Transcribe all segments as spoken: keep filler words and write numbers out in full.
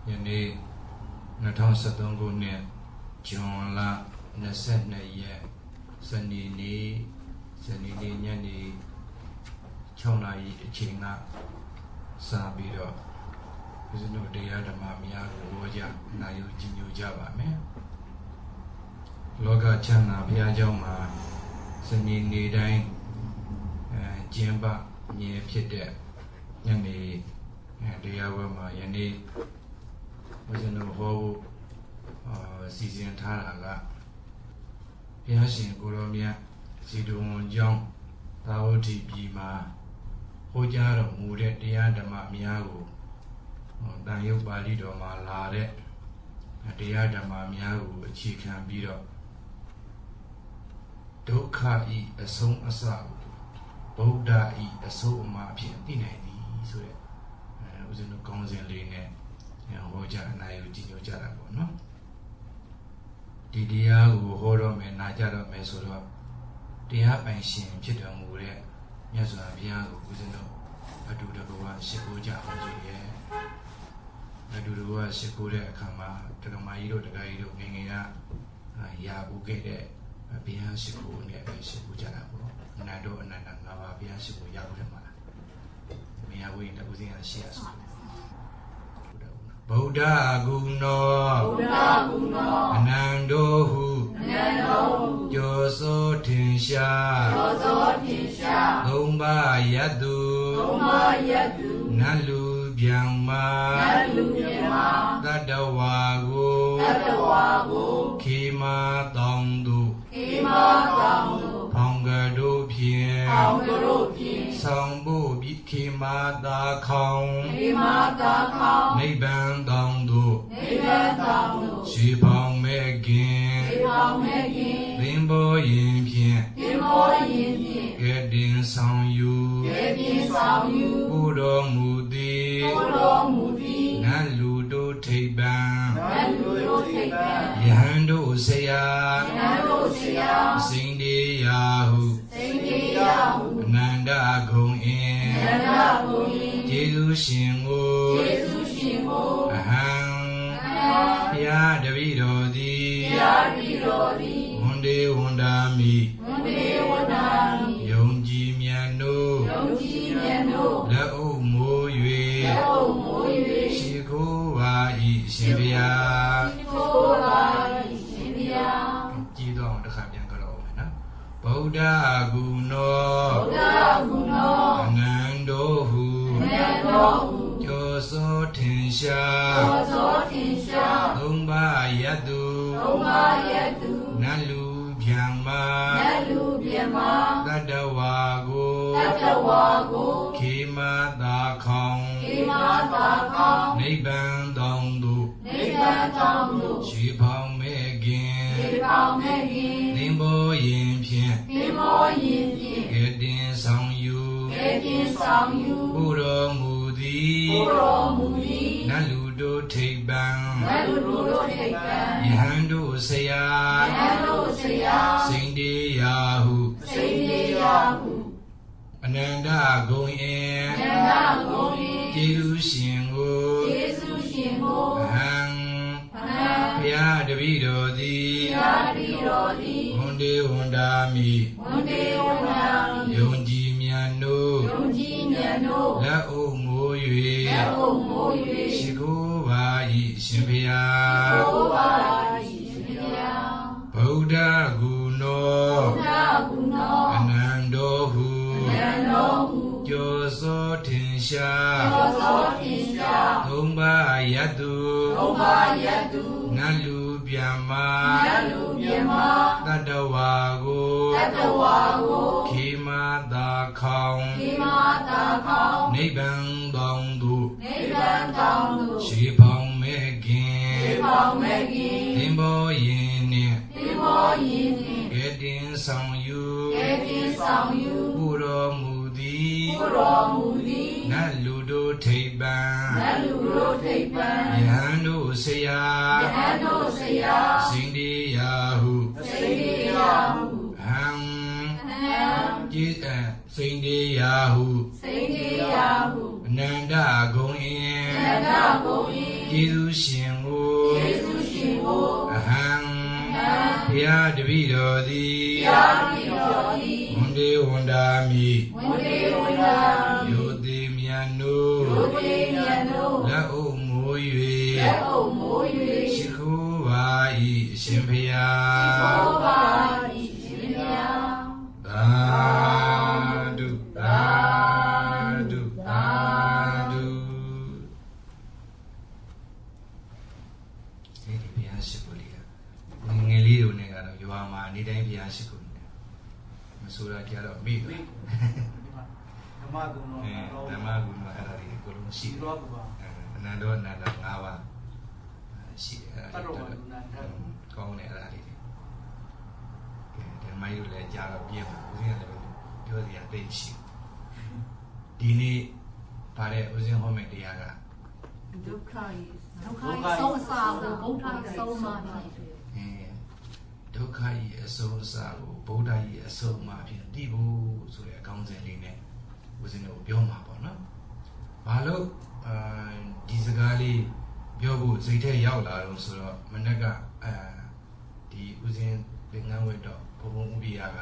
ယနေ့နှစ်ထောင်ဆယ်သုံးခုနှစ်ဇွန်လနှစ်ဆယ့်နှစ်ရက်စနေနေ့စနေနေ့ညနေ၆နာရီအချိန်ကစပြီးတော့ဦးဇင်းတို့တရားဓမ္မများကိုဟောကြားနိုင်ယူကြည်ညိုကြပါမယ်လောကချမ်းသာဘုရားကျောင်းမှာစနေနေ့တိုင်းအဲကျင်းပမြဲဖြစ်တဲ့ညနေတရားဝဲမှာယနေ့ဦးဇင်းတို့ဟောဖို့အာစီစဉ်ထားတာကဘုရားရှင်ကိုရောမြတ်စီတုံကျောင်းသာဝတိပြည်မှာဟောကြားတော်မူတဲ့တရားဓမ္မများကိုတန်ရုပ်ပါဠိတော်မှာလာတဲ့တရားဓမ္မများကိုအခြေခံပြီးတော့ဒုက္ခဤအဆုံးအစဗုဒ္ဓဤအဆုံးအမအဖြစ်သိနိုင်သည်ဆိုတဲ့အဲဦးဇင်းတို့ကောင်းစဉ်လေးနဲ့ဟောကြားအနာယူကြည်ညိုကြတာပေါ့နော်ဒီတရားကိုဟောတော့မယ်နာကြတော့မယ်ဆိုတော့တရားပိုင်ရှင်ဖြစ်တော်မူတဲ့မြတ်စွာဘုရားကိုဦးဇင်းတို့အတူတကွာရှိခိုးကြအောင်ကြည့်ရဲ့အတူတကွာရှိခိုးတဲ့အခါမှာတက္ကမကြီးတို့တက္ကကြီးတို့ငငယ်ကရာဘူးခဲ့တဲ့ဘုရားရှိခိုးနဲ့ပဲရှိခိုးကြတာပေါ့အနန္တအနန္တငါးပါးဘုရားရှိခိုးရဘူးတယ်မလားမရဘူးရင်တကူစင်းရရှိရဆိုဗုဒ္ဓဂုဏောဗုဒ္ဓဂုဏောအနန္တောဟုအနန္တောဟုကျော်စောထင်ရှားကျော်စောထင်ရှားသုံးပါးယတ္တုသုံးပါးယတ္တုနတ်လူဗျံမာနတ်လူဗျံမာတတ္တဝါကိုတတ္တဝါကိုခေမာတောင်းသူခေမာတောင်းသူဖောင်ကတို့ဖြင့်ဖောင်ကတို့ဖြင့်ဆောင်ဖို့ပြီးခေမာသာခေါင်ခေမာသာခေါင်နိဗ္ဗာန်တောင်းသူနိဗ္ဗာန်တောင်းသူခြေဖောင်မဲ့ခင်ခြေဖောင်မဲ့ခင်သင်္ဘောရင်ဖြင့်သင်္ဘောရင်ဖြင့်ကဲတင်ဆောင်ယူကဲတင်ဆောင်ယူဘုတော်မူသည်ဘုတော်မူသည်နတ်လူတို့ထိပ်ပံနတ်လူတို့ထိပ်ပံယဟန်တို့ဆရာယဟန်တို့ဆရာစိန်တေယာဟုစိန်တေယာဟုအနန္တဂုံအင်းအနန္တဂုံအင်းကျေးဇူးရှင်ကိုကျေးဇူးရှင်ကိုအဟံဘုရားတပည့်တော်သည်ဘုရားတပည့်တော်သည်ဝန်တေဝန်တာမိဝန်တေဝန်တာမိယုံကြည်မြတ်တို့ယုံကြည်မြတ်တို့လက်အုပ်မိုး၍လက်အုပ်မိုး၍ရှိခိုးပါ၏ရှင်ဘုရားရှိခိုးပါ၏ရှင်ဘုရားကြည်တော်တစ်ခါပြန်ကြတော့မယ်နော်ဗုဒ္ဓဂုဏောဗုဒ္ဓဂုဏောအနန္တောဟုအနန္တောဟုကျော်စောထင်ရှားကျော်စောထင်ရှားသုံးပါးယတ္တုသုံးပါးယတ္တုနတ်လူဗျံမာနတ်လူဗျံမာတတ္တဝါကိုတတ္တဝါကိုခေမာသာခေါင်ခေမာသာခေါင်နိဗ္ဗာန်တောင်းသူနိဗ္ဗာန်တောင်းသူခြေဖောင်မဲ့ခင်ခြေဖောင်မဲ့ခင်သင်္ဘောရင်ဖြင့်သင်္ဘောရင်ဖြင့်ကဲတင်ဆောင်ယူကဲတင်ဆောင်ယူဘုတော်မူသည်ဘုတော်မူသည်နတ်လူတို့ထိပ်ပံနတ်လူတို့ထိပ်ပံယဟန်တို့ဆရာယဟန်တို့ဆရာစိန်တေယာဟုစိန်တေယာဟုအနန္တဂုံအင်းအနန္တဂုံအင်းကျေးဇူးရှင်ကိုကျေးဇူးရှင်ကိုအဟံအဟံဘုရားတပည့်တော်သည်ဘုရားတပည့်တော်သည်ဝန်တေဝန်တာမိဝန်တေဝန်တာမိယုံကြည်မြတ်တို့ယုံကြည်မြတ်တို့လက်အုပ်မိုး၍လက်အုပ်မိုး၍ရှိခိုးပါ၏ရှင်ဘုရားရှိခိုးပါ၏ရှင်ဘုရားဗုဒ္ဓဂုဏောဗုဒ္ဓဂုဏောအနန္တောဟုအနန္တောဟုကျော်စောထင်ရှားကျော်စောထင်ရှားသုံးပါးယတ္တုသုံးပါးယတ္တုနတ်လူဗျံမာနတ်လူဗျံမာတတ္တဝါကိုတတ္တဝါကိုခေမာသာခေါင်ခေမာသာခေါင်နိဗ္ဗာန်တောင်းသူနိဗ္ဗာန်တောင်းသူခြေဖောင်မဲ့ခင်ခြေဖောင်မဲ့ခင်သင်္ဘောရင်နှင့်သင်္ဘောရင်နှင့်ကဲတင်ဆောင်ယူကဲတင်ဆောင်ယူဘုတော်မူသည်ဘုတော်မူသည်နတ်လူတို့ထိပ်ပံနတ်လူတို့ထိပ်ပံယဟန်တို့ဆရာယဟန်တို့ဆရာစိန်တေယာဟုစိန်တေယာဟုဟံကျေးစိန်တေယာဟုစိန်တေယာဟုအနန္တဂုံအင်းအနန္တဂုံအင်းကျေးဇူးရှင်ကိုအဟံဘုရားတပည့်တော်သည်ဝန်တေဝန်တာမိယိုသေးမြတ်နိုးလက်အုပ်မိုး၍ရှိခိုးပါ၏အရှင်ဘုရားသာဓုသာဓုသာဓုဒီဘုရားရှိခိုးလေးငယ်လေးတို့နဲ့ကတော့ရွာမှာနေတိုင်းဘုရားရှိခိုးနေမဆိုရကြတော့မိတယ်ဓမ္မဂုဏ်တော်ဓမ္မဂုဏ်တော်အဲ့ဒါလေးကိုလုံးရှိတယ်အနန္တောအနန္တ၅ပါးရှိတယ်အဲ့ဒါလေးကောင်းတယ်အဲ့ဒါလေးဓမ္မကြီးတို့လည်းကြားတော့ပြည့်မှာဦးဇင်းကလည်းပြောစရာသိရှိဒီနေ့ဗါတဲ့ဦးဇင်းဟောမယ့်တရားကဒုက္ခဤဒုက္ခဤဆုံးအစာကိုဗုဒ္ဓအဆုံးအမဖြစ်အဲဒုက္ခဤအဆုံးအစာကိုဗုဒ္ဓဤအဆုံးအမဖြစ်တည်ဖို့ဆိုတဲ့အကောင်းစဉ်လေးနဲ့ဦးဇင်းတို့ပြောမှာပေါ့နော်ဘာလို့အဲဒီစကားလေးပြောဖို့စိတ်ထဲရောက်လာတော့ဆိုတော့မနေ့ကအဲဒီဦးဇင်းသင်္ကန်းဝတ်တော့ဘုံဘုံဥပိယက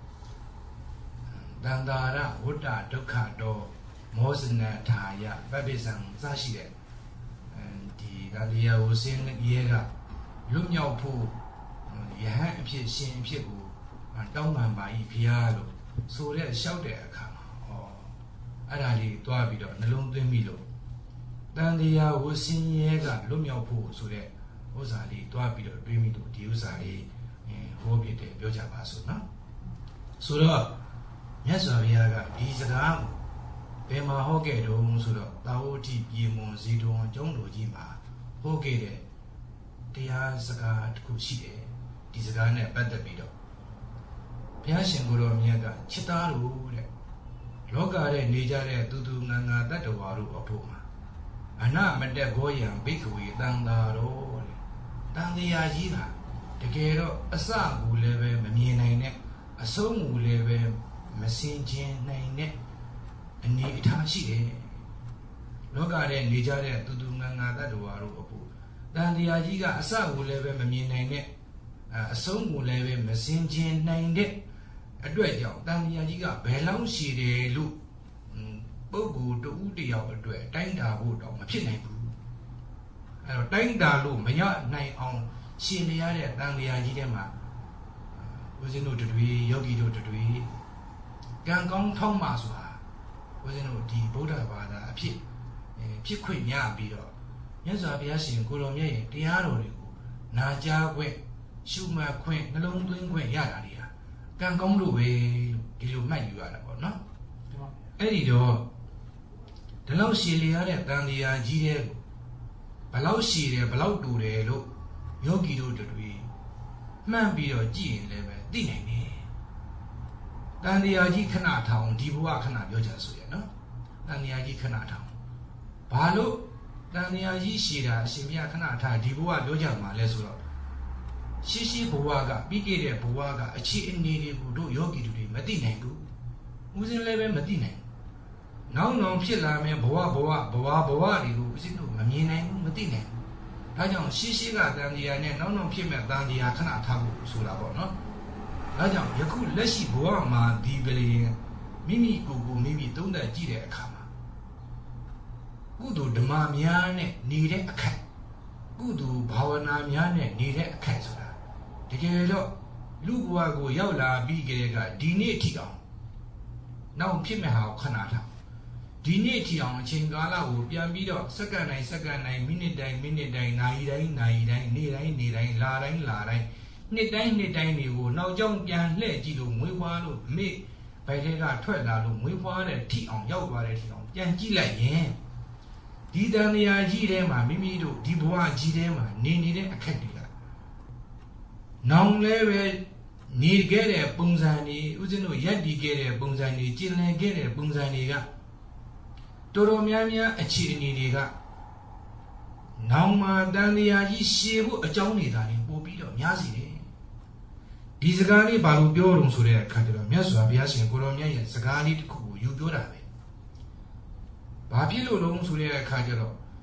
တန္တာရဝတ္တဒုက္ခတော့မောဇနထာယပပိစံစရှိတဲ့ဒီကတရားကိုစင်းရဲကလွတ်မြောက်ဖို့ယဟန်အဖြစ်ရှင်အဖြစ်ကိုတောင်းပန်ပါ၏ဘုရားလို့ဆိုတဲ့လျှောက်တဲ့အခါမှာဟောအဲ့ဒါလေးတွားပြီးတော့နှလုံးသွင်းပြီးလို့တန်တရားကိုစင်းရဲကလွတ်မြောက်ဖို့ဆိုတဲ့ဥစ္စာလေးတွားပြီးတော့တွေးမိလို့ဒီဥစ္စာလေးဟောပြတယ်ပြောကြပါစို့နော်ဆိုတော့မြတ်စွာဘုရားကဒီစကားကိုဘယ်မှာဟောခဲ့တုံးဆိုတော့တာဝတိပြေမွန်ဇီတော်ကျောင်းတော်ကြီးမှာဟောခဲ့တဲ့တရားစကားတစ်ခုရှိတယ်ဒီစကားနဲ့ပတ်သက်ပြီးတော့ဘုရားရှင်ကိုယ်တော်မြတ်ကချစ်သားတို့တဲ့လောကရဲ့နေကြတဲ့သူသူငါငါတတ္တဝါတို့အဖို့မှာအနမတက်ဘောယံဘိက္ခဝေတန်တာတော်တဲ့တန်တရားကြီးကတကယ်တော့အစကိုလည်းပဲမမြင်နိုင်နဲ့အဆုံးကိုလည်းပဲမစင်ကျင်နိုင်တဲ့အနေအထားရှိတယ်လောကထဲနေကြတဲ့သူသူငါငါတတ္တဝါတို့အဖို့တန်တရားကြီးကအစကိုလည်းပဲမမြင်နိုင်နဲ့အဆုံးကိုလည်းပဲမစင်ကျင်နိုင်တဲ့အတွက်ကြောင့်တန်တရားကြီးကဘယ်လောက်ရှိတယ်လို့ပုဂ္ဂိုလ်တဦးတယောက်အတွက်တိုင်းတာဖို့တော့မဖြစ်နိုင်ဘူးအဲ့တော့တိုင်းတာလို့မရနိုင်အောင်ရှင်နေရတဲ့တန်တရားကြီးထဲမှာဦးဇင်းတို့တွေယောဂီတို့တွေကံကောင်းထောင်းပါဆိုတာဦးဇင်းတို့ဒီဗုဒ္ဓဘာသာအဖြစ်ဖြစ်ခွင့်ရပြီးတော့မြတ်စွာဘုရားရှင်ကိုတော်မြတ်ရဲ့တရားတော်တွေကိုနာကြားခွင့်ရှုမှတ်ခွင့်နှလုံးသွင်းခွင့်ရတာတွေဟာကံကောင်းလို့ပဲလို့ဒီလိုမှတ်ယူရတာပေါ့နော်အဲ့ဒီတော့ဒီလောက်ရှည်လျားတဲ့တန်တရားကြီးတဲ့ဘလောက်ရှည်တယ်ဘလောက်တူတယ်လို့ယောဂီတို့တွေမှန်ပြီးတော့ကြည့်ရင်လည်းပဲသိနိုင်တယ်တန်တရားကြီးခဏထောင်ဒီဘဝခဏပြောကြဆိုရနော်တန်တရားကြီးခဏထောင်ဘာလို့တန်တရားကြီးရှည်တာအရှင်မြတ်ခဏထားဒီဘဝပြောကြမှာလဲဆိုတော့ရှိရှိဘဝကပြီးခဲ့တဲ့ဘဝကအခြေအနေတွေကိုတို့ယောဂီတို့တွေမသိနိုင်ဘူးဦးဇင်းလည်းပဲမသိနိုင်ဘူးနောက်နောက်ဖြစ်လာမယ့်ဘဝဘဝဘဝဘဝတွေကိုဦးဇင်းတို့မမြင်နိုင်ဘူးမသိနိုင်ဘူးဒါကြောင့်ရှိရှိကတန်တရားနဲ့နောက်နောက်ဖြစ်မဲ့တန်တရားခဏထားဖို့ဆိုတာပေါ့နော်ဒါကြောင့်ယခုလက်ရှိဘဝမှာဒီကလေးမိမိကိုယ်ကိုမိမိသုံးသပ်ကြည့်တဲ့အခါမှာကုသိုလ်ဓမ္မများနဲ့နေတဲ့အခက်ကုသိုလ်ဘာဝနာများနဲ့နေတဲ့အခက်ဆိုတာတကယ်တော့လူဘဝကိုရောက်လာပြီးကြတဲ့ကဒီနေ့ထိအောင်နောက်ဖြစ်မဲ့ဟာကိုခဏထားဒီနေ့ထိအောင်အချိန်ကာလကိုပြန်ပြီးတော့စက္ကန့်တိုင်းစက္ကန့်တိုင်းမိနစ်တိုင်းမိနစ်တိုင်းနာရီတိုင်းနာရီတိုင်းနေ့တိုင်းနေ့တိုင်းလတိုင်းလတိုင်းနှစ်တိုင်းနှစ်တိုင်းတွေကိုနောက်ကျောင်းပြန်လှည့်ကြည့်လို့မွေးဖွားလို့မေ့ဘိုက်ထဲကထွက်လာလို့မွေးဖွားတဲ့ထိအောင်ရောက်သွားတဲ့ထိအောင်ပြန်ကြည့်လိုက်ရင်ဒီတန်တရားကြီးထဲမှာမိမိတို့ဒီဘဝကြီးထဲမှာနေနေတဲ့အခက်တွေကနောင်လဲပဲနေခဲ့တဲ့ပုံစံတွေဥစဉ်တို့ရက်တည်ခဲ့တဲ့ပုံစံတွေကျင်လည်ခဲ့တဲ့ပုံစံတွေကတော်တော်များများအခြေအနေတွေကနောင်မှာတန်တရားကြီးရှည်ဖို့အကြောင်းနေတာတွေပို့ပြီးတော့များစီတယ်ဒီစကားလေးဘာလို့ပြောတော့ဆိုတဲ့အခါကျတော့မြတ်စွာဘုရားရှင်ကိုတော်မြတ်ရဲ့စကားလေးတစ်ခုကိုယူပြောတာပဲဘာဖြစ်လို့လုံးဆိုတဲ့အခါကျတော့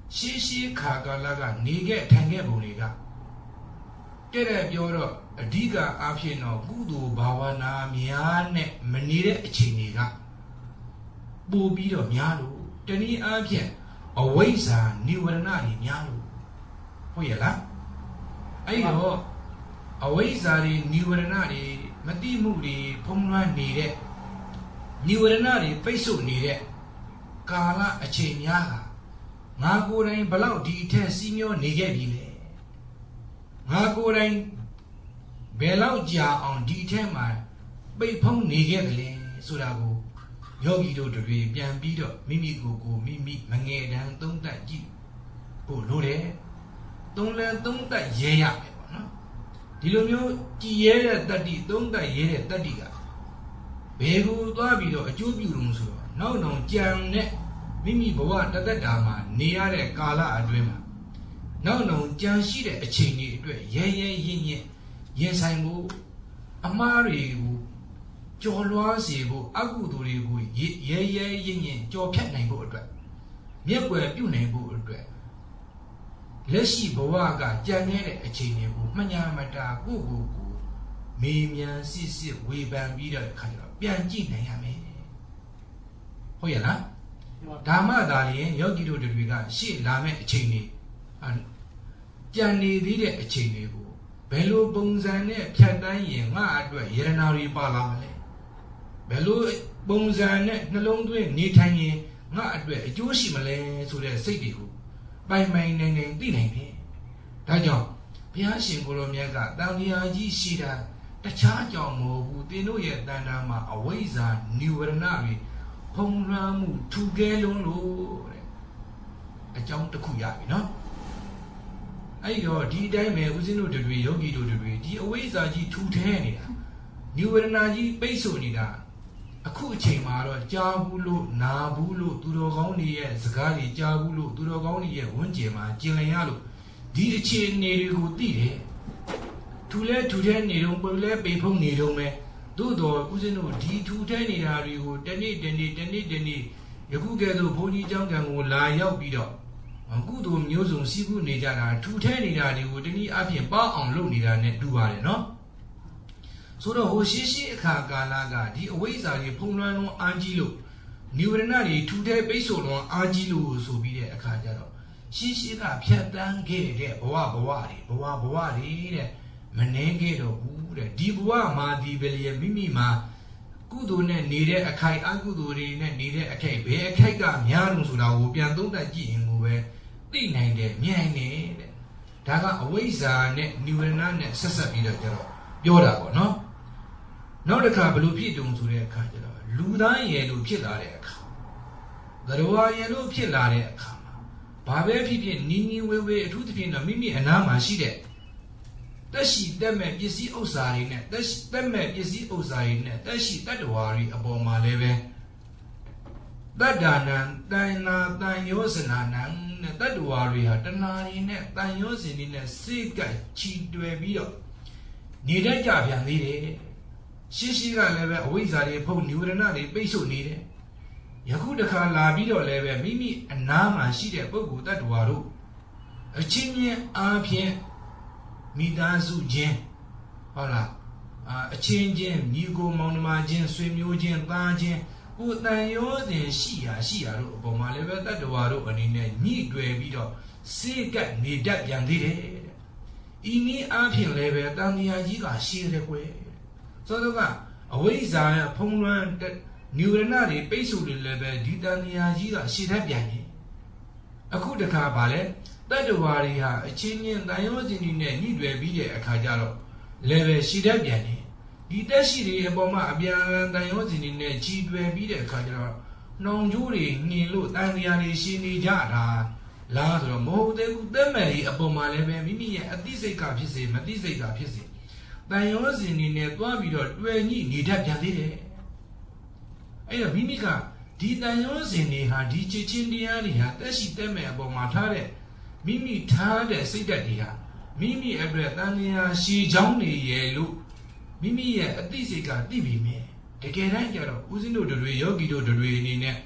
ရှေးရှေးခါကာလကနေခဲ့ထိုင်ခဲ့ပုံတွေကတဲ့တဲ့ပြောတော့အဓိကအားဖြင့်တော့ကုသိုလ်ဘာဝနာများနဲ့မနေတဲ့အချိန်တွေကပို့ပြီးတော့များလို့တနည်းအားဖြင့်အဝိဇ္ဇာနိဝရဏတွေများလို့ဟုတ်ရဲ့လားအဲ့တော့အဝိဇ္ဇာတွေနိဝရဏတွေမတိမှုတွေဖုံးလွှမ်းနေတဲ့နိဝရဏတွေပိတ်ဆို့နေတဲ့ကာလအချိန်များကငါကိုယ်တိုင်ဘလောက်ဒီအထက်စီးမျောနေခဲ့ပြီလေငါကိုယ်တိုင်ဘယ်လောက်ကြာအောင်ဒီအထက်မှာပိတ်ဖုံးနေခဲ့တယ်လဲဆိုတာကိုယောဂီတို့တွေပြန်ပြီးတော့မိမိကိုယ်ကိုမိမိမငယ်တန်းသုံးသပ်ကြည့်ဖို့လိုတယ်သုံးလဲသုံးသပ်ရဲရမယ်ပေါ့နော်ဒီလိုမျိုးကြည်ရဲတဲ့တတ္တိသုံးသပ်ရဲတဲ့တတ္တိကဘယ်ကိုသွားပြီးတော့အကျိုးပြုလို့ဆိုတော့နောက်နောက်ကြံတဲ့မိမိဘဝတသက်တာမှာနေရတဲ့ကာလအတွင်းမှာနောက်နောက်ကြံရှိတဲ့အချိန်တွေအတွက်ရဲရဲရင့်ရင့်ရင်ဆိုင်ဖို့အမှားတွေကိုကြော်လွှားစေဖို့အကုသိုလ်တွေကိုရဲရဲရင့်ရင့်ကြော်ဖြတ်နိုင်ဖို့အတွက်မျက်ွယ်ပြုနိုင်ဖို့အတွက်လက်ရှိဘဝကကြံခဲ့တဲ့အချိန်တွေကိုမှညာမတာကိုကိုကိုမေးမြန်းစစ်စစ်ဝေဖန်ပြီးတော့ခါကျတော့ပြန်ကြည့်နိုင်ရမယ်ဟုတ်ရဲ့လားဓမ္မသာလျင်ယောဂီတို့တွေကရှေ့လာမဲ့အချိန်တွေကြံနေသေးတဲ့အချိန်တွေကိုဘယ်လိုပုံစံနဲ့ဖြတ်တန်းရင်ငါအတွက်ယရနာတွေပါလာမလဲဘယ်လိုပုံစံနဲ့နှလုံးသွင်းနေထိုင်ရင်ငါအတွက်အကျိုးရှိမလဲဆိုတဲ့စိတ်တွေကိုပိုင်ပိုင်နိုင်နိုင်သိနိုင်တယ်ဒါကြောင့်ဘုရားရှင်ကိုလိုမြတ်ကတန်လျာကြီးရှိတာတခြားကြောင့်မဟုတ်ဘူးသင်တို့ရဲ့တန်တာမှာအဝိဇ္ဇာနိဝရဏတွေဖုံးလွှမ်းမှုထူကဲလုံးလို့တဲ့အကြောင်းတစ်ခုရပြီနော်အဲ့တော့ဒီအတိုင်းပဲဦးဇင်းတို့တွေယောဂီတို့တွေဒီအဝိဇ္ဇာကြီးထူထဲနေတာနိဝရဏကြီးပိတ်ဆို့နေတာအခုအချိန်မှာတော့ကြားဘူးလို့နာဘူးလို့သူတော်ကောင်းတွေရဲ့စကားတွေကြားဘူးလို့သူတော်ကောင်းတွေရဲ့ဝန်းကျင်မှာကျင်လည်ရလို့ဒီအခြေအနေတွေကိုသိတယ်ထူလဲထူထဲနေတော့ပိလဲပိဖုံးနေတော့မယ်သို့တော်ဦးဇင်းတို့ဒီထူထဲနေတာတွေကိုတနေ့တနေ့တနေ့တနေ့ယခုကဲ့သို့ဘုန်းကြီးကျောင်းကံကိုလာရောက်ပြီးတော့ကုသိုလ်မျိုးစုံစီးပူးနေကြတာထူထဲနေတာတွေကိုတနည်းအားဖြင့်ပေါအောင်လုပ်နေတာနဲ့တူပါတယ်နော်ဆိုတော့ဟိုရှိရှိအခါကာလကဒီအဝိဇ္ဇာတွေဖုံးလွှမ်းလုံးအားကြီးလို့နိဝရဏတွေထူထဲပိတ်ဆို့လုံးအားကြီးလို့ဆိုပြီးတဲ့အခါကျတော့ရှိရှိကဖြတ်တန်းခဲ့တဲ့ဘဝဘဝတွေဘဝဘဝတွေတဲ့မနှဲခဲ့တော့ဘူးတဲ့ဒီဘဝမှာဒီပဲလေမိမိမှာကုသိုလ်နဲ့နေတဲ့အခိုက်အကုသိုလ်တွေနဲ့နေတဲ့အခိုက်ဘယ်အခိုက်ကများလို့ဆိုတာကိုပြန်သုံးသပ်ကြည့်ရင်ကိုပဲသိနိုင်တယ်မြင်နိုင်တယ်တဲ့ဒါကအဝိဇ္ဇာနဲ့နိဝရဏနဲ့ဆက်ဆက်ပြီးတော့ကျတော့ပြောတာပေါ့နော်နောက်တစ်ခါဘယ်လိုဖြစ်တုံဆိုတဲ့အခါကျတော့လူသားရယ်လို့ဖြစ်လာတဲ့အခါသရဝရယ်လို့ဖြစ်လာတဲ့အခါမှာဘာပဲဖြစ်ဖြစ်နီးနီးဝေးဝေးအထူးသဖြင့်တော့မိမိအနားမှာရှိတဲ့တက်ရှိတက်မဲ့ပစ္စည်းဥစ္စာတွေနဲ့တက်တက်မဲ့ပစ္စည်းဥစ္စာတွေနဲ့တက်ရှိတတ္တဝါတွေအပေါ်မှာလည်းပဲတတ္တနာတဏ္ဏတန်ယောဇနာနံနဲ့တတ္တဝါတွေဟာတဏှာရင်းနဲ့တန်ယောဇဉ်တွေနဲ့စိတ်ကချီတွယ်ပြီးတော့နေတတ်ကြပြန်သေးတယ်ရှိရှိကလည်းပဲအဝိဇ္ဇာတွေဖုံးနိဝရဏတွေပိတ်ဆို့နေတယ်ယခုတခါလာပြီးတော့လည်းပဲမိမိအနားမှာရှိတဲ့ပုဂ္ဂိုလ်တ attva တို့အချင်းချင်းအားဖြင့်မိသားစုချင်းဟုတ်လားအချင်းချင်းညီကိုမောင်နှမချင်းဆွေမျိုးချင်းသားချင်းကိုယ်တန်ရောစဉ်ရှိရာရှိရာတို့အပေါ်မှာလည်းပဲတ attva တို့အနေနဲ့ညှိတွယ်ပြီးတော့စေကပ်နေတတ်ပြန်သေးတယ်ဤနည်းအားဖြင့်လည်းပဲတန်မြာကြီးကရှည်တယ်ကွယ်သောတော့ကအဝိဇ္ဇာဖုံးလွှမ်းနိဝရဏတွေပိတ်ဆို့တယ်လည်းပဲဒီတန်မြာကြီးကရှည်တတ်ပြန်တယ်အခုတခါဗာလဲတတ္တဝါတွေဟာအချင်းချင်းတန်ရောစင်တွေနဲ့ညှိတွယ်ပြီးတဲ့အခါကျတော့လည်းပဲရှည်တတ်ပြန်တယ်ဒီတက်ရှိတွေအပေါ်မှာအပြန်အလှန်တန်ရောစင်တွေနဲ့ချီတွယ်ပြီးတဲ့အခါကျတော့နှောင်ကြိုးတွေနှင်လို့တန်တရားတွေရှည်နေကြတာလားဆိုတော့မဟုတ်သေးဘူးတက်မဲ့ကြီးအပေါ်မှာလည်းပဲမိမိရဲ့အသိစိတ်ကဖြစ်စေမသိစိတ်ကဖြစ်စေတန်ရောစင်တွေနဲ့တွားပြီးတော့တွယ်ညှိနေတတ်ပြန်သေးတယ်အဲ့တော့မိမိကဒီတန်ရောစင်တွေဟာဒီချစ်ချင်းတရားတွေဟာတက်ရှိတက်မဲ့အပေါ်မှာထားတဲ့မိမိထားတဲ့စိတ်ဓာတ်တွေဟာမိမိအတွက်တန်တရားရှည်ချောင်းနေရဲ့လို့မိမိရဲ့အသိစိတ်ကသိပြီမြဲတကယ်တမ်းကျတော့ဦးဇင်းတို့တွေယောဂီတို့တွေအနေနဲ့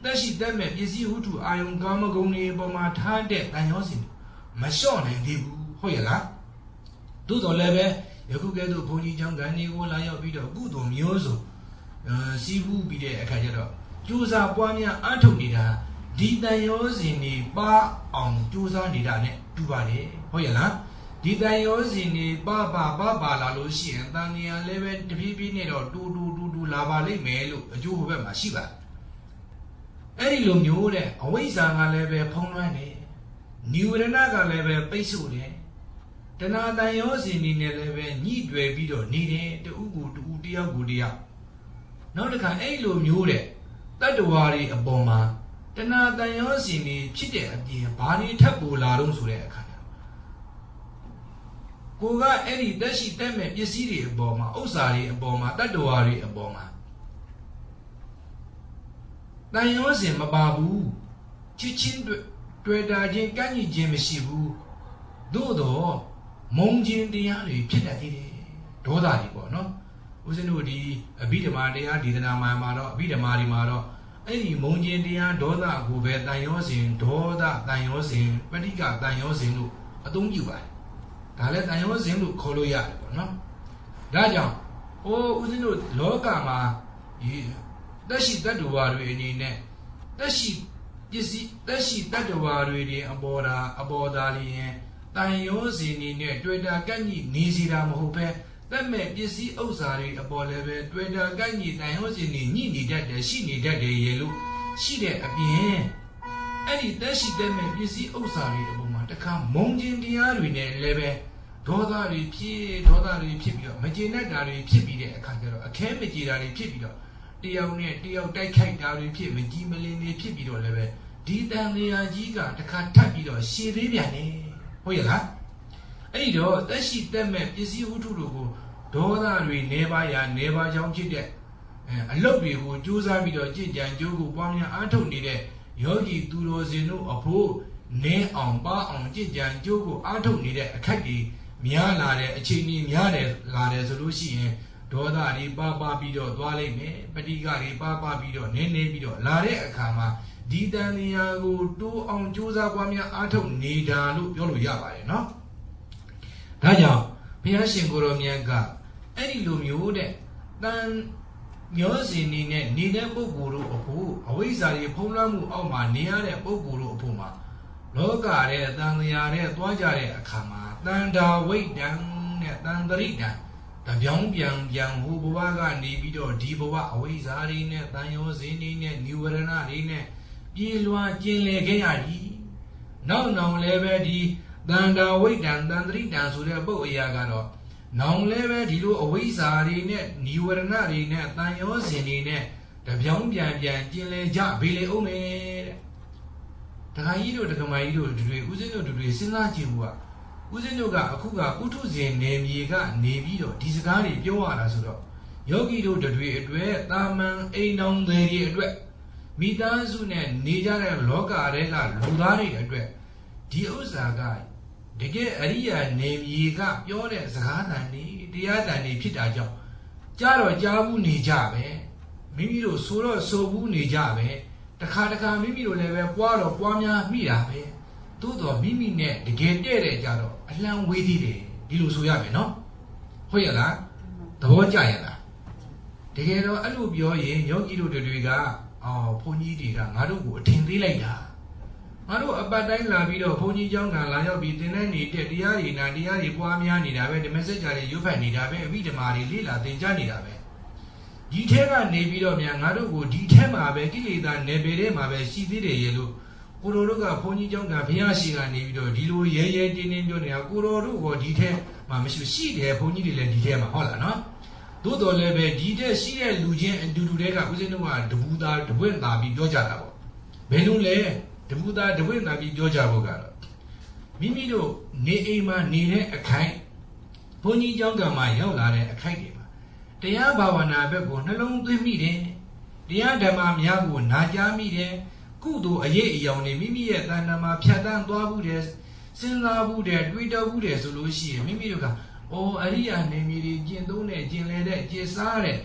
သက်ရှိသက်မဲ့ပစ္စည်းဝတ္ထုအာယုံကာမဂုဏ်တွေပေါ်မှာထားတဲ့တန်ရောစဉ်မလျှော့နိုင်သေးဘူးဟုတ်ရဲ့လားသို့တော်လည်းပဲယခုကဲ့သို့ဘုန်းကြီးကျောင်းကန်တွေကိုလာရောက်ပြီးတော့ကုသိုလ်မျိုးစုံစီးပူးပြီးတဲ့အခါကျတော့ကြိုးစားပွားများအားထုတ်နေတာဒီတန်ရောစဉ်တွေပါအောင်ကြိုးစားနေတာနဲ့တူပါတယ်ဟုတ်ရဲ့လားဒီတန်ရောစဉ်တွေပါပါပါပါလာလို့ရှိရင်တန်နေရာလည်းပဲတဖြည်းဖြည်းနဲ့တော့တူတူတူတူလာပါလိမ့်မယ်လို့အကျိုးဟိုဘက်မှာရှိပါတယ်အဲ့ဒီလိုမျိုးတဲ့အဝိဇ္ဇာကလည်းပဲဖုံးလွှမ်းတယ်နိဝရဏကလည်းပဲပိတ်ဆို့တယ်တဏှာတန်ရောစဉ်တွေနဲ့လည်းပဲညှိတွယ်ပြီးတော့နေတယ်တူကိုတူတယောက်ကိုတယောက်နောက်တစ်ခါအဲ့လိုမျိုးတဲ့တတ္တဝါတွေအပေါ်မှာတဏှာတန်ရောစဉ်တွေဖြစ်တဲ့အပြင်ဘာတွေထပ်ပေါ်လာတော့ဆိုတဲ့အခါကိုကအဲ့ဒီတက်ရှိတက်မဲ့ပစ္စည်းတွေအပေါ်မှာဥစ္စာတွေအပေါ်မှာတတ္တဝါတွေအပေါ်မှာတန်ရောစဉ်မပါဘူးချစ်ချင်းတွေ့တာချင်းကန့်ညီခြင်းမရှိဘူးသို့တော့မုံခြင်းတရားတွေဖြစ်တတ်သေးတယ်ဒေါသတွေပေါ့နော်ဦးဇင်းတို့ဒီအဘိဓမ္မာတရားဒေသနာမှာမှာတော့အဘိဓမ္မာတွေမှာတော့အဲ့ဒီမုံခြင်းတရားဒေါသကိုပဲတန်ရောစဉ်ဒေါသတန်ရောစဉ်ပဋိက္ခတန်ရောစဉ်လို့အသုံးပြုပါတယ်ဒါလည်းတန်ရောစဉ်လို့ခေါ်လို့ရတယ်ပေါ့နော်ဒါကြောင့်ဟိုဦးဇင်းတို့လောကမှာတက်ရှိတတ္တဝါတွေအနေနဲ့တက်ရှိပစ္စည်းတက်ရှိတတ္တဝါတွေတွေအပေါ်တာအပေါ်တာလျင်တန်ရောစဉ်နေနဲ့တွေ့တာကန့်ညီနေစီတာမဟုတ်ပဲတက်မဲ့ပစ္စည်းဥစ္စာတွေအပေါ်လည်းပဲတွေ့တာကန့်ညီတန်ရောစဉ်နေညှိနေတတ်တယ်ရှိနေတတ်တယ်ရေလို့ရှိတဲ့အပြင်အဲ့ဒီတက်ရှိတက်မဲ့ပစ္စည်းဥစ္စာတွေအပေါ်မှာတခါမုံခြင်းတရားတွေနဲ့လည်းပဲဒေါသတွေဖြစ်ဒေါသတွေဖြစ်ပြီးတော့မကျေနပ်တာတွေဖြစ်ပြီးတဲ့အခါကျတော့အခဲမကြေတာတွေဖြစ်ပြီးတော့တယောက်နဲ့တယောက်တိုက်ခိုက်တာတွေဖြစ်မကြည်မလင်တွေဖြစ်ပြီးတော့လည်းပဲဒီတန်လျာကြီးကတခါထပ်ပြီးတော့ရှည်သေးပြန်နေဟုတ်ရဲ့လားအဲ့ဒီတော့တက်ရှိတက်မဲ့ပစ္စည်းဝတ္ထုတို့ကိုဒေါသတွေနေပါရနေပါကြောင်းဖြစ်တဲ့အလုတ်တွေကိုကြိုးစားပြီးတော့ကြည်ကြံကြိုးကိုပွားများအားထုတ်နေတဲ့ယောဂီသူတော်စင်တို့အဖို့နေအောင်ပါအောင်ကြည်ကြံကြိုးကိုအားထုတ်နေတဲ့အခိုက်တွေများလာတဲ့အခြေအနေများတယ်လာတယ်ဆိုလို့ရှိရင်ဒေါသတွေပါပါပြီးတော့သွားလိမ့်မယ်ပဋိက္ခတွေပါပါပြီးတော့နည်းနည်းပြီးတော့လာတဲ့အခါမှာဒီတန်လျာကိုတိုးအောင်ကြိုးစားပွားများအားထုတ်နေတာလို့ပြောလို့ရပါတယ်နော်ဒါကြောင့်ဘုရားရှင်ကိုရောမြတ်ကအဲ့ဒီလိုမျိုးတဲ့တန်ရောစဉ်နေနဲ့နေတဲ့ပုဂ္ဂိုလ်တို့အဖို့အဝိဇ္ဇာတွေဖုံးလွှမ်းမှုအောက်မှာနေရတဲ့ပုဂ္ဂိုလ်တို့အဖို့မှာလောကရဲ့တန်လျာတဲ့သွားကြတဲ့အခါမှာတန်တာဝိတ္တံနဲ့တန်တရိတံတပြောင်းပြန်ပြန်ဟိုဘဝကနေပြီးတော့ဒီဘဝအဝိဇ္ဇာတွေနဲ့တန်ရောစဉ်တွေနဲ့နိဝရဏတွေနဲ့ပြေးလွှားကျင်လည်ခဲ့ရသည်နောက်နောင်လည်းပဲဒီတန်တာဝိတ္တံတန်တရိတံဆိုတဲ့ပုဂ္ဂိုလ်အရာကတော့နောင်လည်းပဲဒီလိုအဝိဇ္ဇာတွေနဲ့နိဝရဏတွေနဲ့တန်ရောစဉ်တွေနဲ့တပြောင်းပြန်ပြန်ကျင်လည်ကြဘေးလေအောင်မယ်တဲ့တခါကြီးတို့တခါမကြီးတို့တွေဦးစင်းတို့တွေစဉ်းစားကြည့်ဘူးကဦးစင်းတို့ကအခုကဥထုဇဉ်နယ်မြေကနေပြီးတော့ဒီစကားတွေပြောရတာဆိုတော့ယောဂီတို့တွေအတွက်တာမန်အိမ်တော်တွေအတွက်မိသားစုနဲ့နေကြတဲ့လောကရဲကလူသားတွေအတွက်ဒီဥစ္စာကတကယ်အရိယာနေမြေကပြောတဲ့စကားတန်တွေတရားတန်တွေဖြစ်တာကြောင့်ကြားတော့ကြားဘူးနေကြပဲမိမိတို့ဆိုတော့ဆိုဘူးနေကြပဲတခါတခါမိမိတို့လည်းပဲပွားတော့ပွားများမိတာပဲသို့တော့မိမိနဲ့တကယ်တဲ့တဲ့ကြတော့အလံဝေးသေးတယ်ဒီလိုဆိုရမယ်နော်ဟုတ်ရဲ့လားသဘောကျရဲ့လားတကယ်တော့အဲ့လိုပြောရင်ယောဂီတို့တွေကအော်ဘုန်းကြီးတွေကငါတို့ကိုအထင်သေးလိုက်တာငါတို့အပတ်တိုင်းလာပြီးတော့ဘုန်းကြီးကျောင်းကလာရောက်ပြီးသင်တဲ့နေတဲ့တရားတွေနာတရားတွေပွားများနေတာပဲဓမ္မစကြာတွေရွတ်ဖတ်နေတာပဲအဘိဓမ္မာတွေလေ့လာသင်ကြားနေတာပဲဒီထဲကနေပြီးတော့များငါတို့ကိုဒီထဲမှာပဲကိလေသာနယ်ပယ်ထဲမှာပဲရှိသေးတယ်ရဲ့လို့ကိုတော်တို့ကဘုန်းကြီးကျောင်းကဘုရားရှိခိုးနေပြီးတော့ဒီလိုရဲရဲတင်းတင်းပြောနေတာကိုတော်တို့ကဒီထဲမှာမရှိရှိတယ်ဘုန်းကြီးတွေလည်းဒီထဲမှာဟုတ်လားနော်သို့တော်လည်းပဲဒီထဲရှိတဲ့လူချင်းအတူတူတွေကဦးဇင်းတို့ကတပူသားတပွင့်သားပြီးပြောကြတာပေါ့ဘယ်လိုလဲတပူသားတပွင့်သားပြီးပြောကြဖို့ကတော့မိမိတို့နေအိမ်မှာနေတဲ့အခိုက်ဘုန်းကြီးကျောင်းကမှရောက်လာတဲ့အခိုက်တွေမှာတရားဘာဝနာဘက်ကိုနှလုံးသွင်းမိတယ်တရားဓမ္မများကိုနာကြားမိတယ်ကုသိုလ်အရေးအယောင်တွေမိမိရဲ့တဏ္ဍာမှာဖြတ်တန်းသွားဘူးတယ်စဉ်းစားဘူးတယ်တွေးတောဘူးတယ်ဆိုလို့ရှိရင်မိမိတို့ကအော်အရိယာနေမီတွေကျင့်သုံးတဲ့ကျင့်လဲတဲ့ကျေစားတဲ့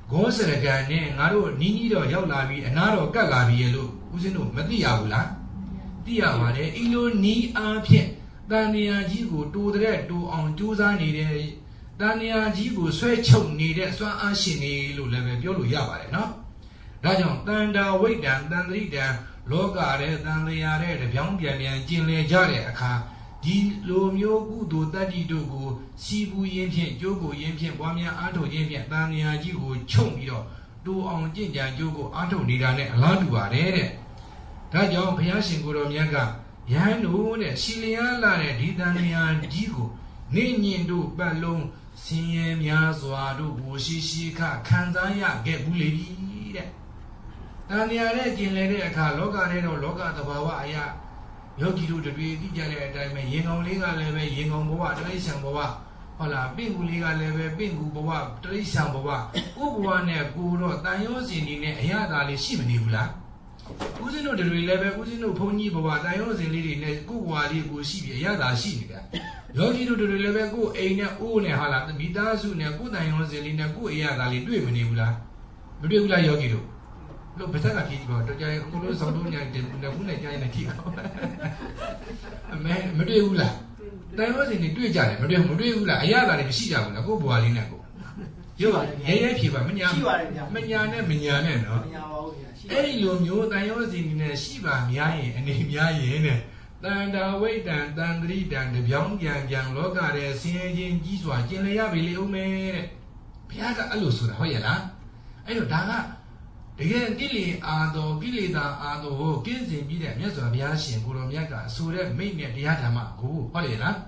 goal set again, Naro, Ninido, Yolabi, and Naro Galabi, Uzino, Matia Ula, Diawade, Ilo Ni Apie, Dania Jigo, do the red, do on Juza needed, Dania Jigo, Sway Chong needed, so Ashini, Luleve, Yolu Yabare, no? Rajon, Danda, wait down, then read down, Logare, then the Yare, the Pyongyang, Jinle Jare, a car. Di lo myo gu do tati do go si bu yin phien jo go yin phien bwa mya a thau yin phien tan nya ji go chong pi do do aung jin jan jo go a thau nida ne ala tu ba de de da jaung Phaya Shin ko ro myat ka yan do de si liya la de di tan nya ji go ni nyin do pat long sin ye mya swa do bo shi shi kha khan sa ya ke bu le bi de tan nya de jin le de akha loka de do loka tabawa aya Yogi do the Vijay time, Yingo Liga level, Yingo Boa, Tracian Boa, Hola, Bingu Liga level, Bingu Boa, Tracian Boa, Ubuane, Guru, Dayos in Yada, Shimnibula. Uzino the level, Uzino Pony Boa, Dayos in Lily, Guwali, Gushi, Yada, Shiga. Yogi do the level, go Aina, Une Hala, the Midazu, Naku, Dayos in Naku, Yada, Duimanibula. Budula Yogi do. Look, Petaka Kiko, the Jayakulu, Sadunia, the Puna Jaina Kiko. Medula. There was in the Duja, Medula, Ayala, the Shia, the Gobualinago. You are here, Kiva, Minyana, Minyana, Minyana, no? Hey, you knew that I was in Shiva, Miai, and Miai, then the way down, then read and the young young young Loga, the Singing Giswa, Jelaya, Billy, Piaga Alusura, Hoyala. I know that. Again, Gilly are the Gilly are the kids in Bida, Miasa Biashi, Guromiaka, Sura, Mania, Diatama, who, Holina.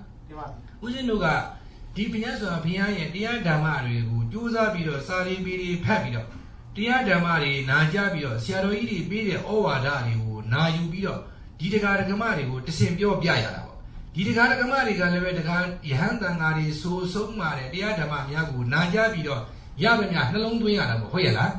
Uzinuga, Dipiasa Pia, Diadamari, Juza Bido, Sari Bidi, Papido, Diadamari, Najabio, Siaroidi, Bidi, Owadari, Nayu Bido, Didagaragamari, the same your Biaya. Didagaragamari, Galaveta, Yahandangari, so so mare, Diadama Yagu, Najabido, Yabana, no longer Hoyala.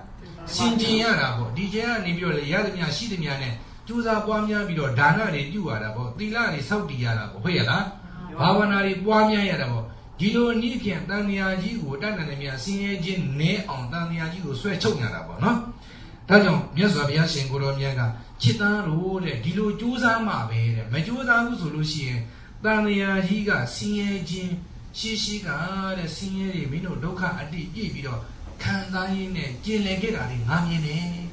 Sinjiana, D J Nibio, Yadamia, Sidimiane, Juza Buamia, Bido, Dana, Duarabo, Dilani, Saudi Arabo, Hoyala, Bavanari, Buamia Yarabo, Dido Nikian, Dania Jigu, Danamia, Singing Jin, Ne on Dania Jigu, Sweat Chogarabo, no? Tajon, Yasabia, Singoromiaga, Chita, Rode, Dido Juza Mabe, Majuda Solution, Dania Jiga, Singing Jin, Shishika, the Singing Mino, Doka, Adi, Ibido. Kanzain, Jilegera, Namine.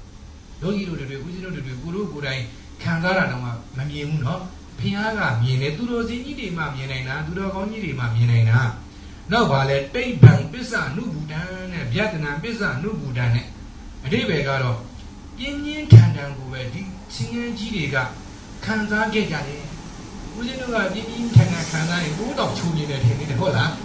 Yogi to the Uzino to the Guru Gurai, Kanzara, Mamiuno, Piaga, Mine, Durozini, Mamina, Durogoni, Mamina. No ballet, Bay Bang, Pisa, Nubudan, Vietnam, Pisa, Nubudan. A day begaro. Yin Tandangu, singing Giga, Kanza Gagari. Uzino, Yin Tana Kanza, good of two in the Hola.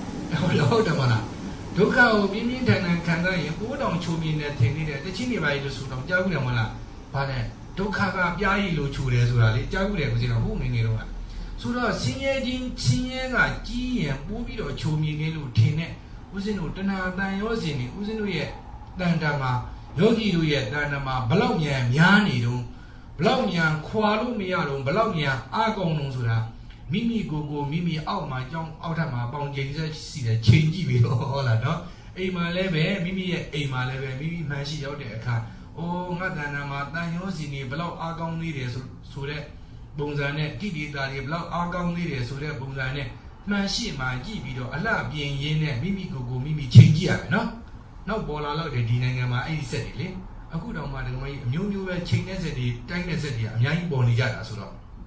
Hello, the Mona. Doka, Bimin and Kanda, who don't chew me in the technique, the chimney by the suit of Jaguamala. But Doka, Yai Luchu, Jaguar was in a home in Iroa. So the singing, singing, G and Booby or chew me in Lutine, Uzino, Dana, Diosini, Uzino yet, Dandama, Yogi yet, Dandama, Bologna, Miani, Bologna, Kualu Mialo, Bologna, Argon Sura. Mimi go go, Mimi out my young out of my bound James, see the change with all I know. A my leve, Mimi, a my leve, Mimi, Mashi out there car. Oh, Matanama, Daniosini, Blau Argon leaders, so that Bonzane, Giddy Daddy, Blau Argon leaders, so that Bonzane, Mashi, my Gibido, Allah being yen, Mimi go go, Mimi change ya, no? No ball allowed the dinner, my eighty secondly. A good on my new new change as a day, time as a day, I'm young Bonijata, so.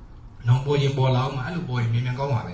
No boy in Bolam, I boy, Mimagawame.